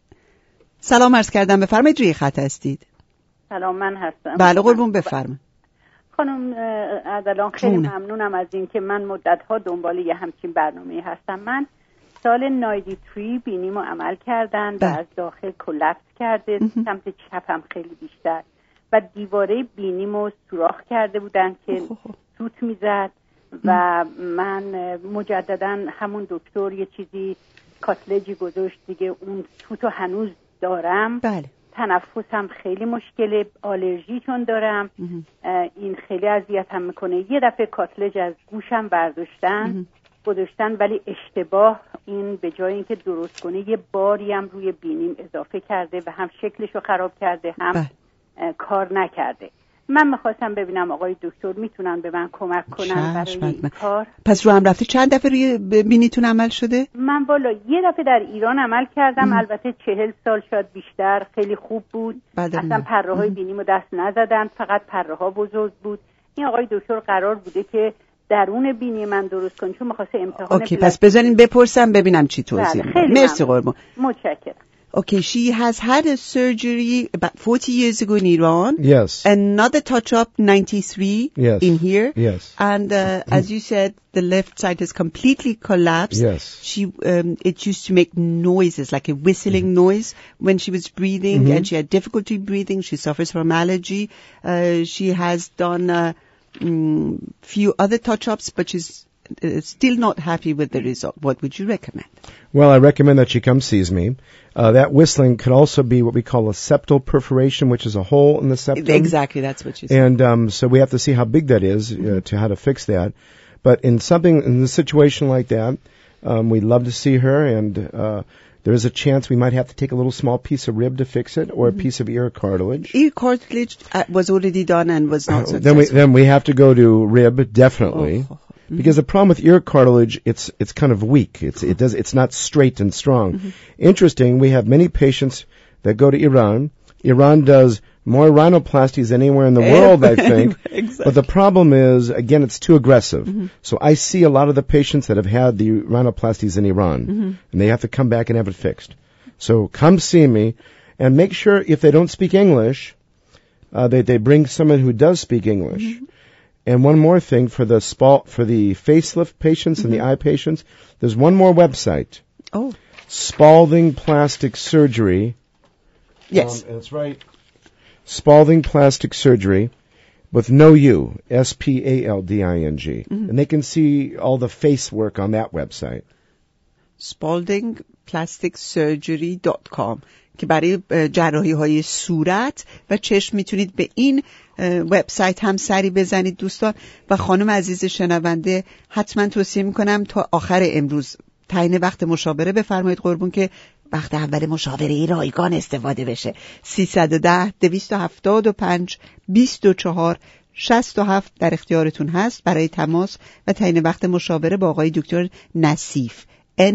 سلام عرض کردم، بفرمایید، روی خط هستید. سلام، من هستم. بله قربون، بفرمایید. خانم عدلان، خیلی ممنونم از این که من مدت‌ها دنبال یه همچین برنامه‌ای هستم. من سال 93 بینیمو عمل کردن و از داخل کلپس کرده، سمت چپم خیلی بیشتر، و دیواره بینیمو سوراخ کرده بودن که سوت میزد و من مجددا همون دکتر یه چیزی کاتلجی گذاشت دیگه، اون سوتو هنوز دارم. بله. تنفسم خیلی مشکله، آلرژی چون دارم، این خیلی اذیتم میکنه. یه دفعه کاتلج از گوشم برداشتن گذاشتن، ولی اشتباه این به جای اینکه درست کنه یه باری هم روی بینیم اضافه کرده و هم شکلشو خراب کرده هم کار نکرده. من میخواستم ببینم آقای دکتر میتونن به من کمک کنن برای این کار. پس رو هم رفته چند دفعه روی بینیتون عمل شده؟ من والا یه دفعه در ایران عمل کردم، البته 40 سال شاید بیشتر، خیلی خوب بود. اصلا پره های بینیمو دست نزدن، فقط پره ها بزرگ بود. این آقای دکتر قرار بوده که درون بینی من درست کنه، چون می‌خواسته امتحان اوکی، پس بذارین بپرسم ببینم چی توضیح میده. مرسی قربان. متشکرم. Okay, she has had a surgery about 40 years ago in Iran. Yes. Another touch-up 93 in here. Yes. And as you said, the left side has completely collapsed. Yes. She, it used to make noises, like a whistling noise when she was breathing, and she had difficulty breathing. She suffers from allergy. She has done few other touch-ups, but she's still not happy with the result. What would you recommend? Well, I recommend that she comes sees me. That whistling could also be what we call a septal perforation, which is a hole in the septum. Exactly, that's what she said. And so we have to see how big that is to how to fix that. But in a situation like that, we'd love to see her, and there is a chance we might have to take a little small piece of rib to fix it, or a piece of ear cartilage. Ear cartilage was already done and was not successful. Then we have to go to rib, definitely. Because the problem with ear cartilage, it's kind of weak. It's not straight and strong. Interesting, we have many patients that go to Iran. Iran does more rhinoplasties than anywhere in the world, I think. Exactly. But the problem is, again, it's too aggressive. So I see a lot of the patients that have had the rhinoplasties in Iran, and they have to come back and have it fixed. So come see me, and make sure if they don't speak English, they bring someone who does speak English. And one more thing for the facelift patients and the eye patients, there's one more website. Oh. Spalding Plastic Surgery. Yes. That's right. Spalding Plastic Surgery with no U, Spalding. And they can see all the face work on that website. spaldingplasticsurgery.com که برای جراحی های صورت و چشم میتونید به این وبسایت هم سری بزنید دوستان. و خانم عزیز شنونده حتما توصیه میکنم تا آخر امروز تعیین وقت مشاوره بفرمایید قربون، که وقت اول مشاوره رایگان استفاده بشه. 310-275-24-67 در اختیارتون هست برای تماس و تعیین وقت مشاوره با آقای دکتر نصیف.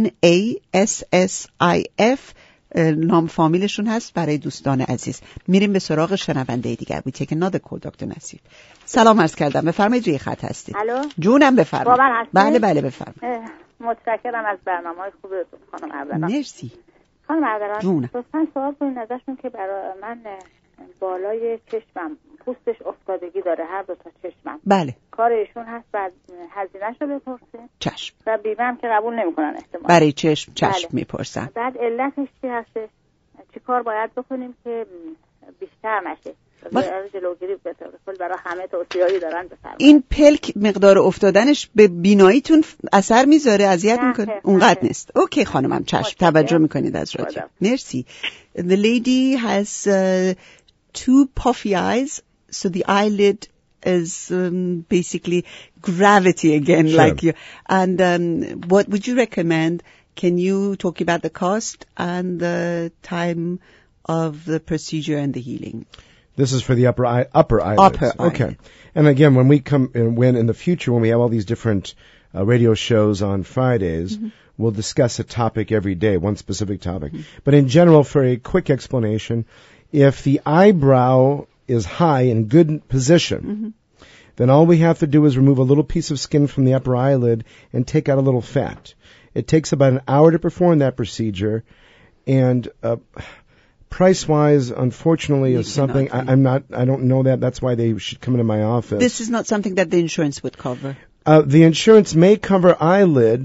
NASSIF نام فامیلشون هست برای دوستان عزیز. میریم به سراغ شنونده دیگر. We take another call دکتر نصیف. سلام عرض کردم، بفرمایید روی خط هستید. الو جونم بفرمایید. بله بفرمایید. متشکرم از برنامه‌های خوبتون خانم اردلان. مرسی. خانم اردلان جونم. لطفاً سوال کنین ازشون که برای من بالای چشمم پوستش افتادگی داره، هر دو تا چشمم. بله. کار ایشون هست بعد هزینه‌شو بپرسه. چشم. و بیمه‌ام که قبول نمی‌کنن احتمال. برای چشم میپرسن. بعد علتش چی هستش؟ چی کار باید بکنیم که بیشتر نشه؟ جلوگیری به طور کل برای همه توصیه‌ای دارن بفرمایید. این پلک مقدار افتادنش به بیناییتون اثر میذاره، اذیت میکنه؟ اونقدر نیست. اوکی خانمم، چشم، توجه میکنید از رادیو. مرسی. The lady has two puffy eyes, so the eyelid is basically gravity again, sure. Like you. And what would you recommend? Can you talk about the cost and the time of the procedure and the healing? This is for the upper eyelids. Okay. And again, when in the future, when we have all these different radio shows on Fridays, we'll discuss a topic every day, one specific topic. But in general, for a quick explanation, if the eyebrow is high in good position, then all we have to do is remove a little piece of skin from the upper eyelid and take out a little fat. It takes about an hour to perform that procedure, and price-wise, unfortunately, is something I don't know that. That's why they should come into my office. This is not something that the insurance would cover. The insurance may cover eyelid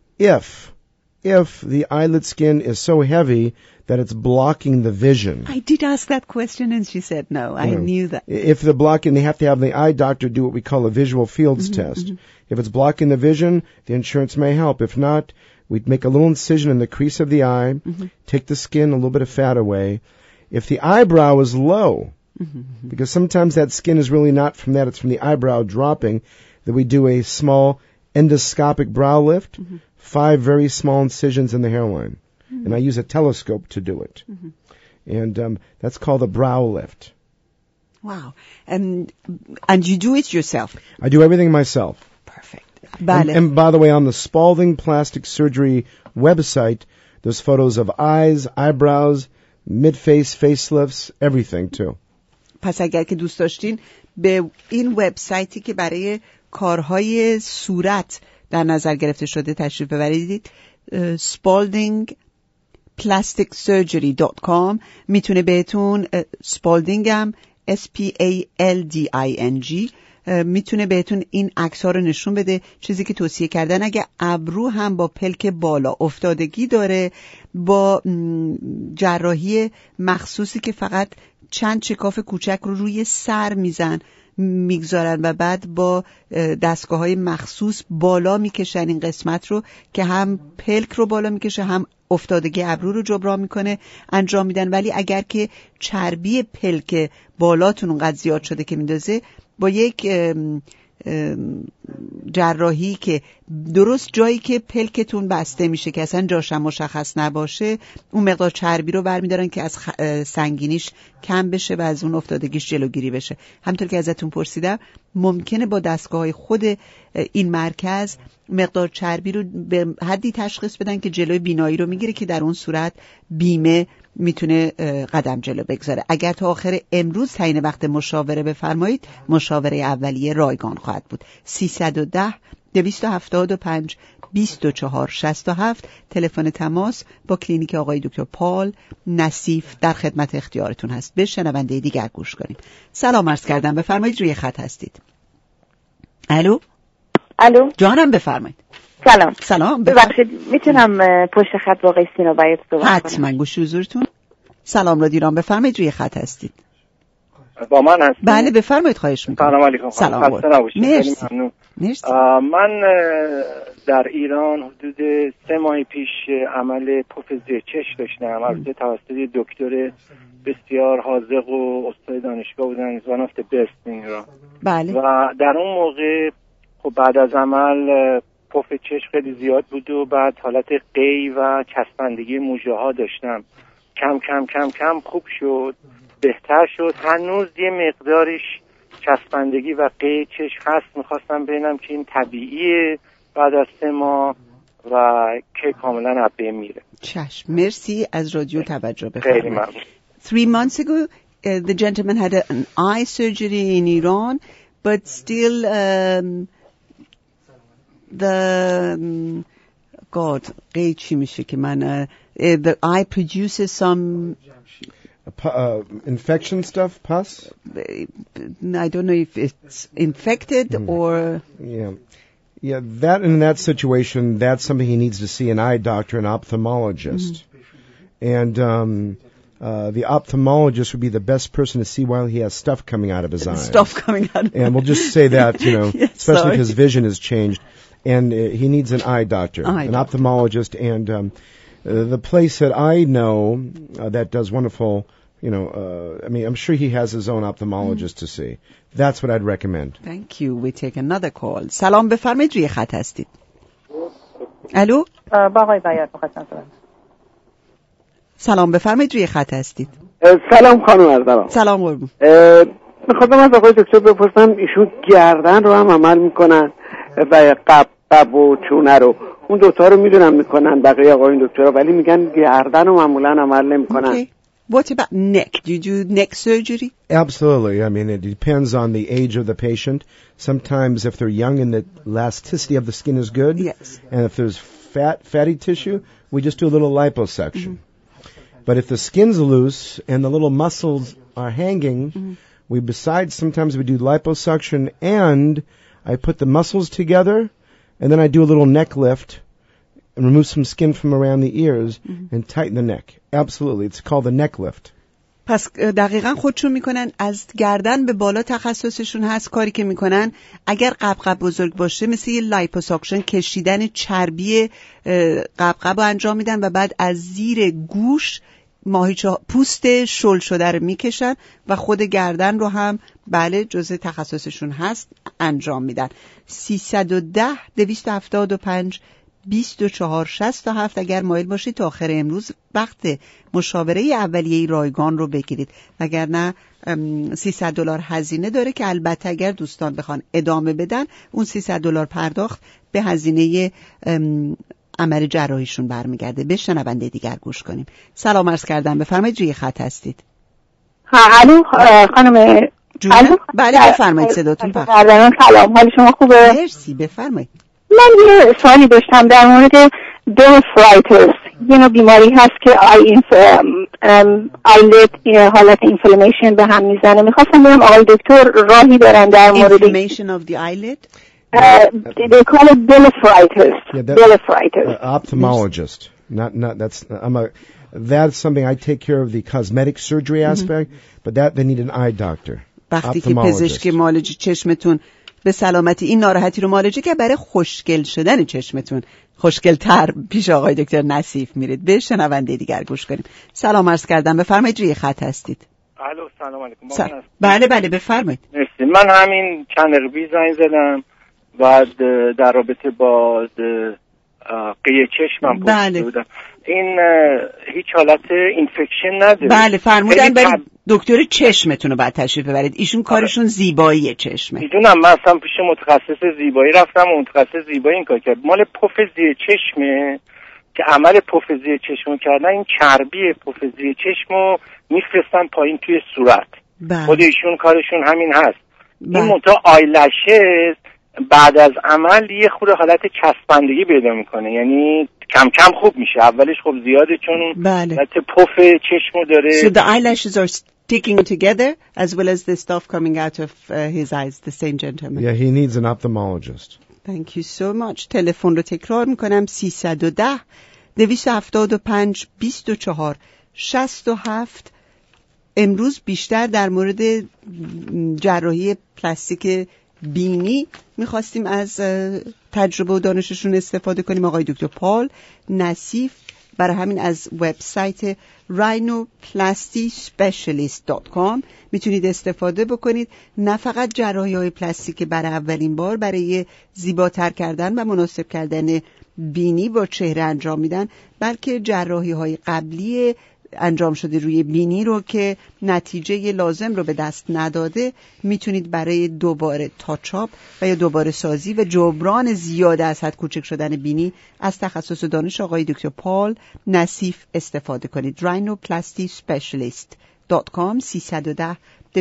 if the eyelid skin is so heavy that it's blocking the vision. I did ask that question and she said no. I knew that. If the blocking, they have to have the eye doctor do what we call a visual fields test. If it's blocking the vision, the insurance may help. If not, we'd make a little incision in the crease of the eye, take the skin, a little bit of fat away, If the eyebrow is low, because sometimes that skin is really not from that, it's from the eyebrow dropping, that we do a small endoscopic brow lift, 5 very small incisions in the hairline. And I use a telescope to do it. And that's called a brow lift. Wow. And you do it yourself? I do everything myself. Perfect. And by the way, on the Spalding Plastic Surgery website, there's photos of eyes, eyebrows, mid-face, facelifts, everything too. پس اگر که دوست داشتین به این وبسایتی که برای کارهای صورت در نظر گرفته شده تشریف ببرید، spaldingplasticsurgery.com. میتونه بهتون Spalding هم SPALDING میتونه بهتون این عکس‌ها رو نشون بده. چیزی که توصیه کردن اگه ابرو هم با پلک بالا افتادگی داره، با جراحی مخصوصی که فقط چند شکاف کوچک رو روی سر میگذارن و بعد با دستگاه‌های مخصوص بالا میکشن این قسمت رو که هم پلک رو بالا میکشه هم افتادگی ابرو رو جبران میکنه، انجام میدن. ولی اگر که چربی پلک بالاتون اونقدر زیاد شده که میندازه، با یک جراحی که درست جایی که پلکتون بسته میشه که اصلا جاش مشخص نباشه، اون مقدار چربی رو برمیدارن که از سنگینیش کم بشه و از اون افتادگیش جلوگیری بشه. همونطور که ازتون پرسیدم، ممکنه با دستگاه‌های خود این مرکز مقدار چربی رو به حدی تشخیص بدن که جلوی بینایی رو میگیره که در اون صورت بیمه میتونه قدم جلو بگذاره. اگر تا آخر امروز تعیین وقت مشاوره بفرمایید، مشاوره اولیه رایگان خواهد بود. 310-275-2467 تلفن تماس با کلینیک آقای دکتر پال نصیف در خدمت اختیارتون هست. به شنونده دیگر گوش کنیم. سلام عرض کردم، بفرمایید، روی خط هستید. الو جانم، بفرمایید. سلام ببخشید میتونم پشت خط با آقای سینا بیات صحبت کنم؟ حتما، گوش حضورتون. سلام رادیو ایران، بفرمایید، روی خط هستید. با من هستید؟ بله بفرمایید، خواهش میکنم. سلام علیکم. سلام. مرسی. من در ایران حدود 3 ماه پیش عمل پف زیرچشم داشتم. البته توسط دکتر بسیار حاذق و استاد دانشگاه بودن، one of the best in ایران. بله. و در اون موقع خب بعد از عمل پف چشم خیلی زیاد بود و بعد حالت قی و چسبندگی موجه ها داشتم. کم کم کم کم خوب شد، بهتر شد. هنوز یه مقدارش چسبندگی و قی چشم هست. میخواستم ببینم که این طبیعیه بعد از 3 ماه و که کاملا از بین میره. چشم، مرسی از رادیو توجه خیلی بفرمایید. ممنون. 3 months ago, the gentleman had an eye surgery in Iran, but still قیچی میشه که من the eye produces some infection stuff, pus? I don't know if it's infected or Yeah, that in that situation, that's something he needs to see an eye doctor, an ophthalmologist. And the ophthalmologist would be the best person to see while he has stuff coming out of his eyes. Stuff coming out. And we'll just say that, Yes, especially if his vision has changed. And he needs an eye doctor, ophthalmologist. And the place that I know that does wonderful, I mean, I'm sure he has his own ophthalmologist to see. That's what I'd recommend. Thank you. We take another call. سلام، بفرمایید، روی خط هستید. الو؟ با آقای بیات می‌خواستم صحبت. سلام، بفرمایید، روی خط هستید. سلام خانم عزیزم. سلام قربون. می‌خواستم از آقای دکتر بپرسم ایشون گردن رو هم عمل میکنن و قب و چونه رو، اون دوتا رو میدونم میکنن بقیه آقایون دکترها، ولی میگن گردن رو معمولا عمل نمیکنن. Okay. What about neck? Do you do neck surgery? Absolutely. I mean, it depends on the age of the patient. Sometimes if they're young and the elasticity of the skin is good, yes. And if there's fatty tissue, we just do a little liposuction. But if the skin's loose and the little muscles are hanging, sometimes we do liposuction, and I put the muscles together, and then I do a little neck lift and remove some skin from around the ears and tighten the neck. Absolutely. It's called the neck lift. پس دقیقاً خودشون میکنن، از گردن به بالا تخصصشون هست. کاری که میکنن اگر قبقب بزرگ باشه مثل یه لایپوساکشن، کشیدن چربی قبقب رو انجام میدن و بعد از زیر گوش پوست شل شده رو میکشن و خود گردن رو هم بله جزء تخصصشون هست انجام میدن. 310 275 24 67 اگر مایل باشید تا آخر امروز وقت مشاوره اولیه رایگان رو بگیرید، وگرنه $300 هزینه داره که البته اگر دوستان بخوان ادامه بدن اون $300 پرداخت به هزینه عمل جراحیشون برمیگرده. به شنونده دیگر گوش کنیم. سلام عرض کردم، بفرمایید روی خط هستید. الو خانم جونم؟ بله بفرمایید صداتون پخش. سلام، حال شما خوبه؟ مرسی، بفرمایید. من یه سوالی داشتم در مورد دلفرایتس. یه نوع بیماری هست که آیلت حالت اینفلامیشن به هم میزنه. میخواستم بگم آقای دکتر راهی دارن در مورد inflammation of the eyelid. They call it delephritis. Delephritis. Ophthalmologist. That's something I take care of the cosmetic surgery aspect, but that they need an eye doctor. وقتی که پزشک معالجه چشمتون به سلامتی این ناراحتی رو معالجه که برای خوشگل شدن چشمتون خوشگل‌تر پیش آقای دکتر نصیف میرید. به شنونده دیگر گوش کنیم. سلام عرض کردم، بفرمایید روی خط هستید. الو سلام علیکم. بله بفرمایید. مرسی. من همین چند دقیقه زنگ زدم و در رابطه با قیه چشمم پرسیده بودم. این هیچ حالت اینفکشن نداره؟ بله فرمودن برید دکتر چشمتون رو بعد تشریف ببرید. ایشون کارشون زیبایی چشمه. میدونم، من اصلا پیش متخصص زیبایی رفتم و متخصص زیبایی این کار کرد. مال پف زیر چشمه که عمل پف زیر چشمو کردن. این چربی پف زیر چشمو میفرستن پایین توی صورت. خود ایشون کارشون همین هست. این منتها آیلشز بعد از عمل یه خورده حالت چسبندگی پیدا میکنه، یعنی کم کم خوب میشه. اولش خب زیاده چون حالت پف چشمو داره. So the eyelashes are sticking together as well as the stuff coming out of his eyes, the same gentleman. Yeah, he needs an ophthalmologist. Thank you so much. تلفن رو تکرار میکنم 310 275 24 67. امروز بیشتر در مورد جراحی پلاستیک بینی میخواستیم از تجربه و دانششون استفاده کنیم. آقای دکتر پال نصیف برای همین از وبسایت rhinoplastyspecialist.com میتونید استفاده بکنید. نه فقط جراحی های پلاستیک برای اولین بار برای زیباتر کردن و مناسب کردن بینی با چهره انجام میدن، بلکه جراحی های قبلی انجام شده روی بینی رو که نتیجه لازم رو به دست نداده میتونید برای دوباره تاچاپ و یا دوباره سازی و جبران زیاده از حد کوچک شدن بینی از تخصص دانش آقای دکتر پال نصیف استفاده کنید. rhinoplastyspecialist.com 310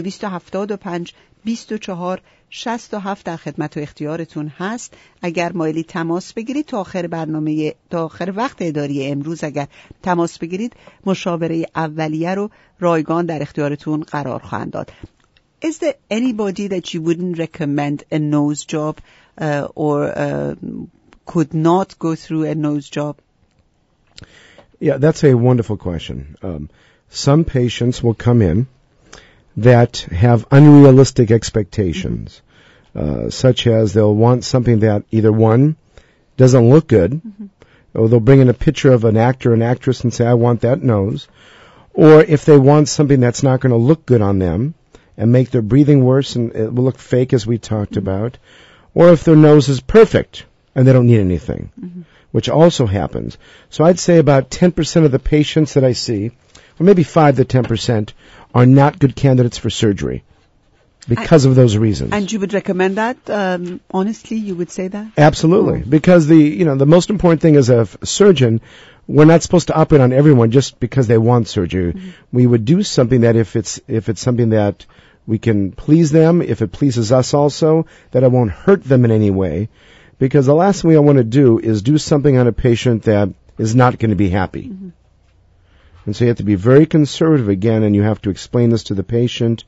275 24 67 در خدمت و اختیارتون هست. اگر مایلی تماس بگیرید تا آخر وقت اداری امروز اگر تماس بگیرید مشاوره اولیه رو رایگان در اختیارتون قرار خواهند داد. Is there anybody that you wouldn't recommend a nose job or could not go through a nose job? Yeah, that's a wonderful question. Some patients will come in that have unrealistic expectations, such as they'll want something that either one, doesn't look good, or they'll bring in a picture of an actor or an actress and say, I want that nose, or if they want something that's not going to look good on them and make their breathing worse and it will look fake as we talked about, or if their nose is perfect and they don't need anything, which also happens. So I'd say about 10% of the patients that I see, or maybe 5 to 10%, are not good candidates for surgery because of those reasons. And you would recommend that? Honestly, you would say that? Absolutely. Because the most important thing as a surgeon, we're not supposed to operate on everyone just because they want surgery. We would do something that if it's something that we can please them, if it pleases us also, that it won't hurt them in any way. Because the last thing we want to do is do something on a patient that is not going to be happy. And so you have to be very conservative again, and you have to explain this to the patient.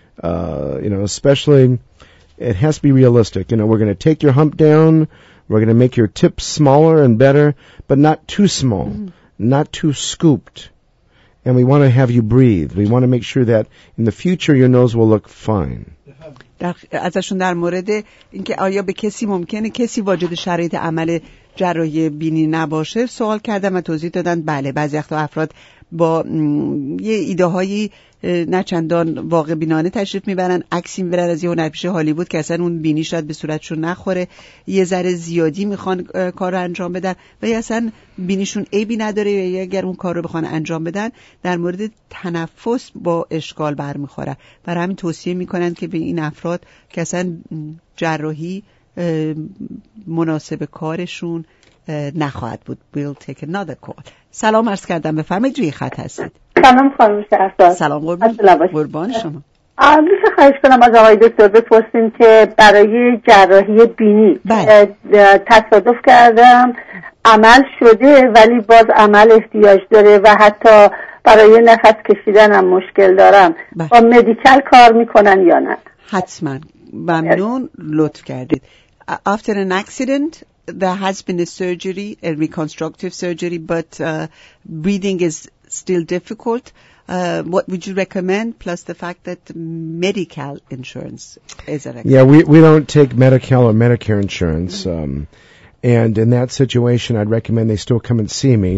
Especially, it has to be realistic. We're going to take your hump down, we're going to make your tips smaller and better, but not too small, not too scooped. And we want to have you breathe. We want to make sure that in the future your nose will look fine. ازشون در مورد اینکه آیا به کسی ممکنه کسی واجد شرایط عمل جراحی بینی نباشه سوال کردم و توضیح دادن بله بعضی وقتا افراد با یه ایده هایی نه چندان واقع بینانه تشریف میبرن، عکسی میبرن از یه هنرپیشه هالیوود که اصلا اون بینی شاید به صورتشون نخوره، یه ذره زیادی میخوان کار رو انجام بدن و یا اصلا بینیشون عیبی نداره یا اگر اون کار رو بخوان انجام بدن در مورد تنفس با اشکال برمیخوره. برای همین توصیه میکنن که به این افراد که اصلا جراحی مناسب کارشون نخواهد بود. We'll take another call. سلام عرض کردم، بفرمایید روی خط هستید. سلام خانم شهرزاد. سلام قربان شما. میشه خواهش کنم از آقای دکتر بپرسیم که برای جراحی بینی تصادف کردم عمل شده ولی باز عمل احتیاج داره و حتی برای نفس کشیدن هم مشکل دارم، با مدیکال کار میکنن یا نه؟ حتما، ممنون، لطف کردید. After an accident there has been a surgery, a reconstructive surgery, but breathing is still difficult. What would you recommend, plus the fact that medical insurance is a recommend? Yeah, we don't take Medi-Cal or Medicare insurance. And in that situation, I'd recommend they still come and see me.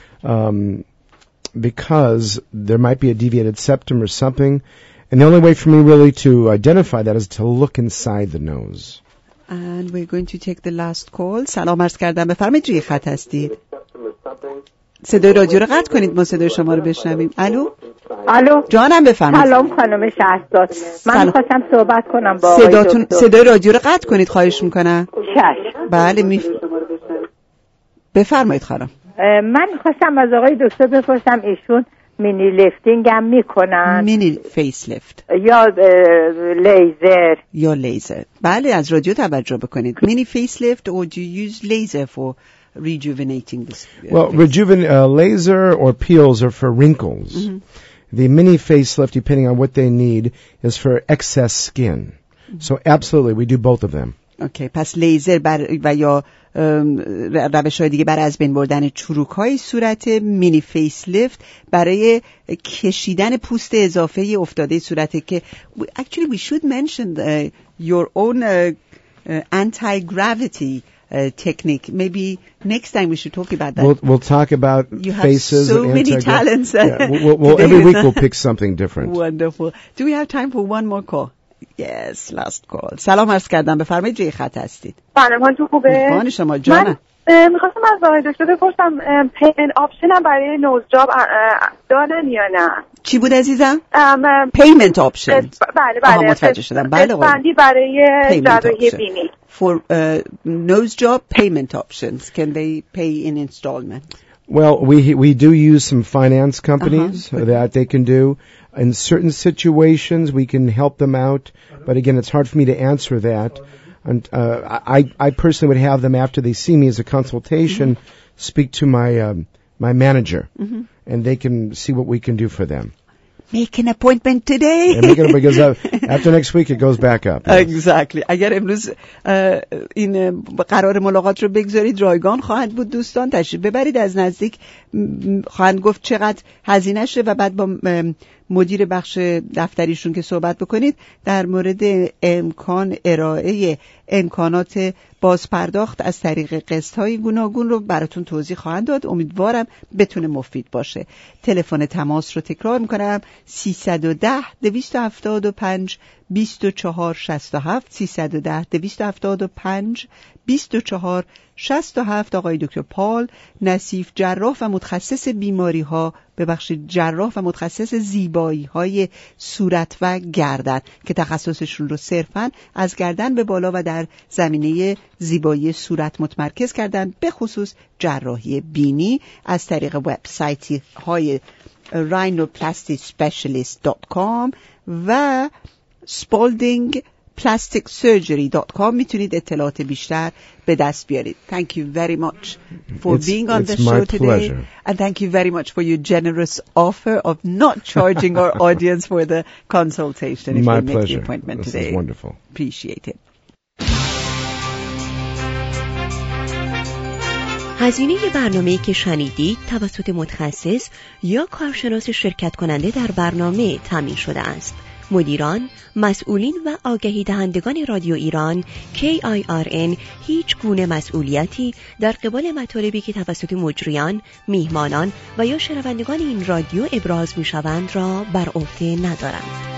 Because there might be a deviated septum or something. And the only way for me really to identify that is to look inside the nose. And we're going to take the last call. سلام عرض کردم، بفرمایید روی خط هستید. صدای رادیو رو قطع کنید ما صدای شما رو بشنویم. الو جانم بفرمایید. سلام خانم شهرزاد، من می‌خواستم صحبت کنم با صدای رادیو رو قطع کنید خواهش میکنم. بله بفرمایید خانم. من می‌خواستم از آقای دکتر بپرسم ایشون مینی لیفتینگ هم میکنن؟ مینی فیس لیفت یا لیزر. بله از رادیو توجه بکنید. مینی فیس لیفت or do you use laser for rejuvenating this? Well, laser or peels are for wrinkles. Mm-hmm. The mini facelift, depending on what they need, is for excess skin. Mm-hmm. So absolutely, we do both of them. Okay, پس لیزر و یا روش‌های دیگه برای از بین بردن چروک‌های صورت، مینی فیس لیفت برای کشیدن پوست اضافه افتاده صورت که actually we should mention your own anti-gravity technique. Maybe next time we should talk about that. We'll talk about you faces. You have so many talents. Yeah, we'll every week we'll pick something different. Wonderful. Do we have time for one more call? Yes, last call. سلام عرض کردم، بفرمایید روی خط هستید. سلام تو خوبه؟ قربان شما جانم. من می‌خواستم از آقای دکتر بپرسم پیمنت آپشن هم برای نوز جاب دارن یا نه؟ چی بود عزیزم؟ پیمنت آپشن. بله متوجه شدم. بله بندی برای جراحی بینی. For nose job payment options, can they pay in installment? Well, we do use some finance companies that they can do. In certain situations, we can help them out. But again, it's hard for me to answer that. And I personally would have them, after they see me as a consultation, speak to my manager. And they can see what we can do for them. Make an appointment today. Because after next week it goes back up. Yes. Exactly. اگر امروز این قرار ملاقات رو بگذارید رایگان خواهد بود دوستان، تشریف ببرید، از نزدیک خواهند گفت چقدر هزینه شه و بعد با مدیر بخش دفتریشون که صحبت بکنید در مورد امکان ارائه امکانات بازپرداخت از طریق قسط‌های گوناگون رو براتون توضیح خواهند داد. امیدوارم بتونه مفید باشه. تلفن تماس رو تکرار میکنم 310 275 2467 310 275 2467. آقای دکتر پال نصیف، جراح و متخصص بیماری ها، جراح و متخصص زیبایی های صورت و گردن که تخصصشون رو صرفاً از گردن به بالا و در زمینه زیبایی صورت متمرکز کردن، به خصوص جراحی بینی، از طریق وبسایت های rhinoplasticspecialist.com و spaldingplasticsurgery.com میتونید اطلاعات بیشتر به دست بیارید. Thank you very much for being on the show today. And thank you very much for your generous offer of not charging our audience for the consultation if My they make the appointment this today. This is wonderful. Appreciate it. هزینه برنامه‌ای که شنیدید توسط متخصص یا کارشناس شرکت کننده در برنامه تامین شده است. مدیران، مسئولین و آگهی دهندگان رادیو ایران KIRN هیچ گونه مسئولیتی در قبال مطالبی که توسط مجریان، میهمانان و یا شنوندگان این رادیو ابراز می‌شوند را بر عهده ندارند.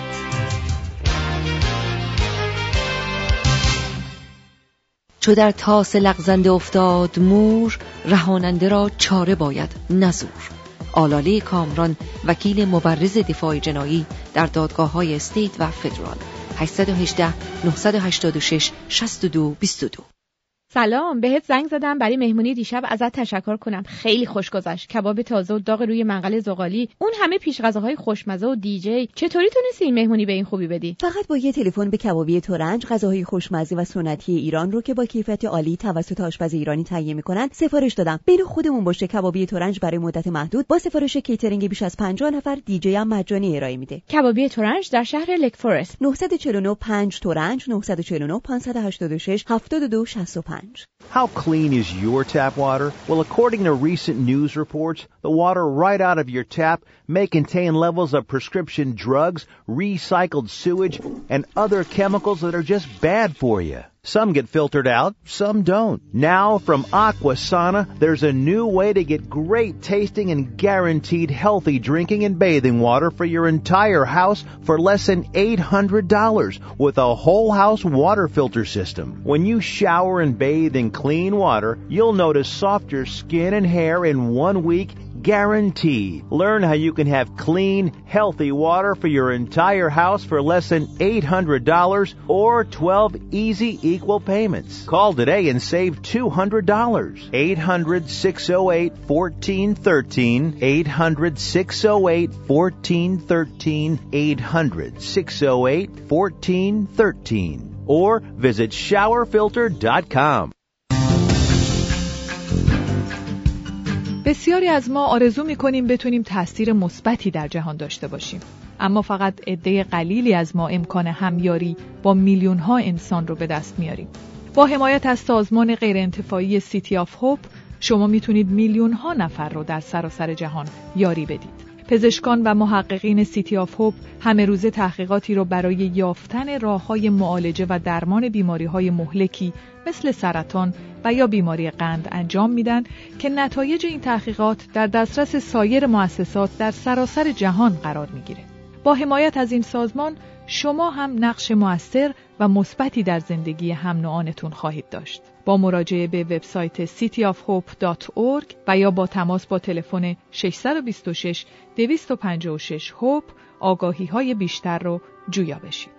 چو در طاس لغزنده افتاد مور، رهاننده را چاره باید نزور. آلاله کامران، وکیل مبرز دفاع جنایی در دادگاه‌های استیت و فدرال. 818 986 6222. سلام، بهت زنگ زدم برای مهمونی دیشب ازت تشکر کنم. خیلی خوش گذشت. کباب تازه و داغ روی منقل زغالی، اون همه پیش غذاهای خوشمزه و دیجی. چطوری تونستی این مهمونی به این خوبی بدی؟ فقط با یه تلفن به کبابی ترنج غذاهای خوشمزه و سنتی ایران رو که با کیفیت عالی توسط آشپز ایرانی تهیه می‌کنن سفارش دادم. بین خودمون باشه. کبابی ترنج برای مدت محدود با سفارش کیترینگ بیش از 50 نفر دیجی هم مجانی ارائه میده. کبابی ترنج در شهر لک فورست. 949 5 ترنج 949 586 7265. How clean is your tap water? Well, according to recent news reports, the water right out of your tap may contain levels of prescription drugs, recycled sewage, and other chemicals that are just bad for you. Some get filtered out, some don't. Now, from Aquasana, there's a new way to get great tasting and guaranteed healthy drinking and bathing water for your entire house for less than $800 with a whole house water filter system. When you shower and bathe in clean water, you'll notice softer skin and hair in 1 week, guaranteed. Learn how you can have clean, healthy water for your entire house for less than $800 or 12 easy equal payments. Call today and save $200. 800-608-1413. 800-608-1413. 800-608-1413. Or visit showerfilter.com. بسیاری از ما آرزو می‌کنیم بتونیم تأثیر مثبتی در جهان داشته باشیم، اما فقط عده قلیلی از ما امکان همیاری با میلیون‌ها انسان رو به دست میاریم. با حمایت از سازمان غیرانتفاعی سیتی آف هوپ شما میتونید میلیون‌ها نفر رو در سراسر جهان یاری بدید. پزشکان و محققین سیتی آف هوپ همه روزه تحقیقاتی رو برای یافتن راه‌های معالجه و درمان بیماری‌های مهلکی مثل سرطان و یا بیماری قند انجام میدن که نتایج این تحقیقات در دسترس سایر مؤسسات در سراسر جهان قرار میگیره. با حمایت از این سازمان شما هم نقش مؤثر و مثبتی در زندگی هم نوعانتون خواهید داشت. با مراجعه به وبسایت cityofhope.org و یا با تماس با تلفن 626 256 هوپ آگاهی‌های بیشتر رو جویا بشید.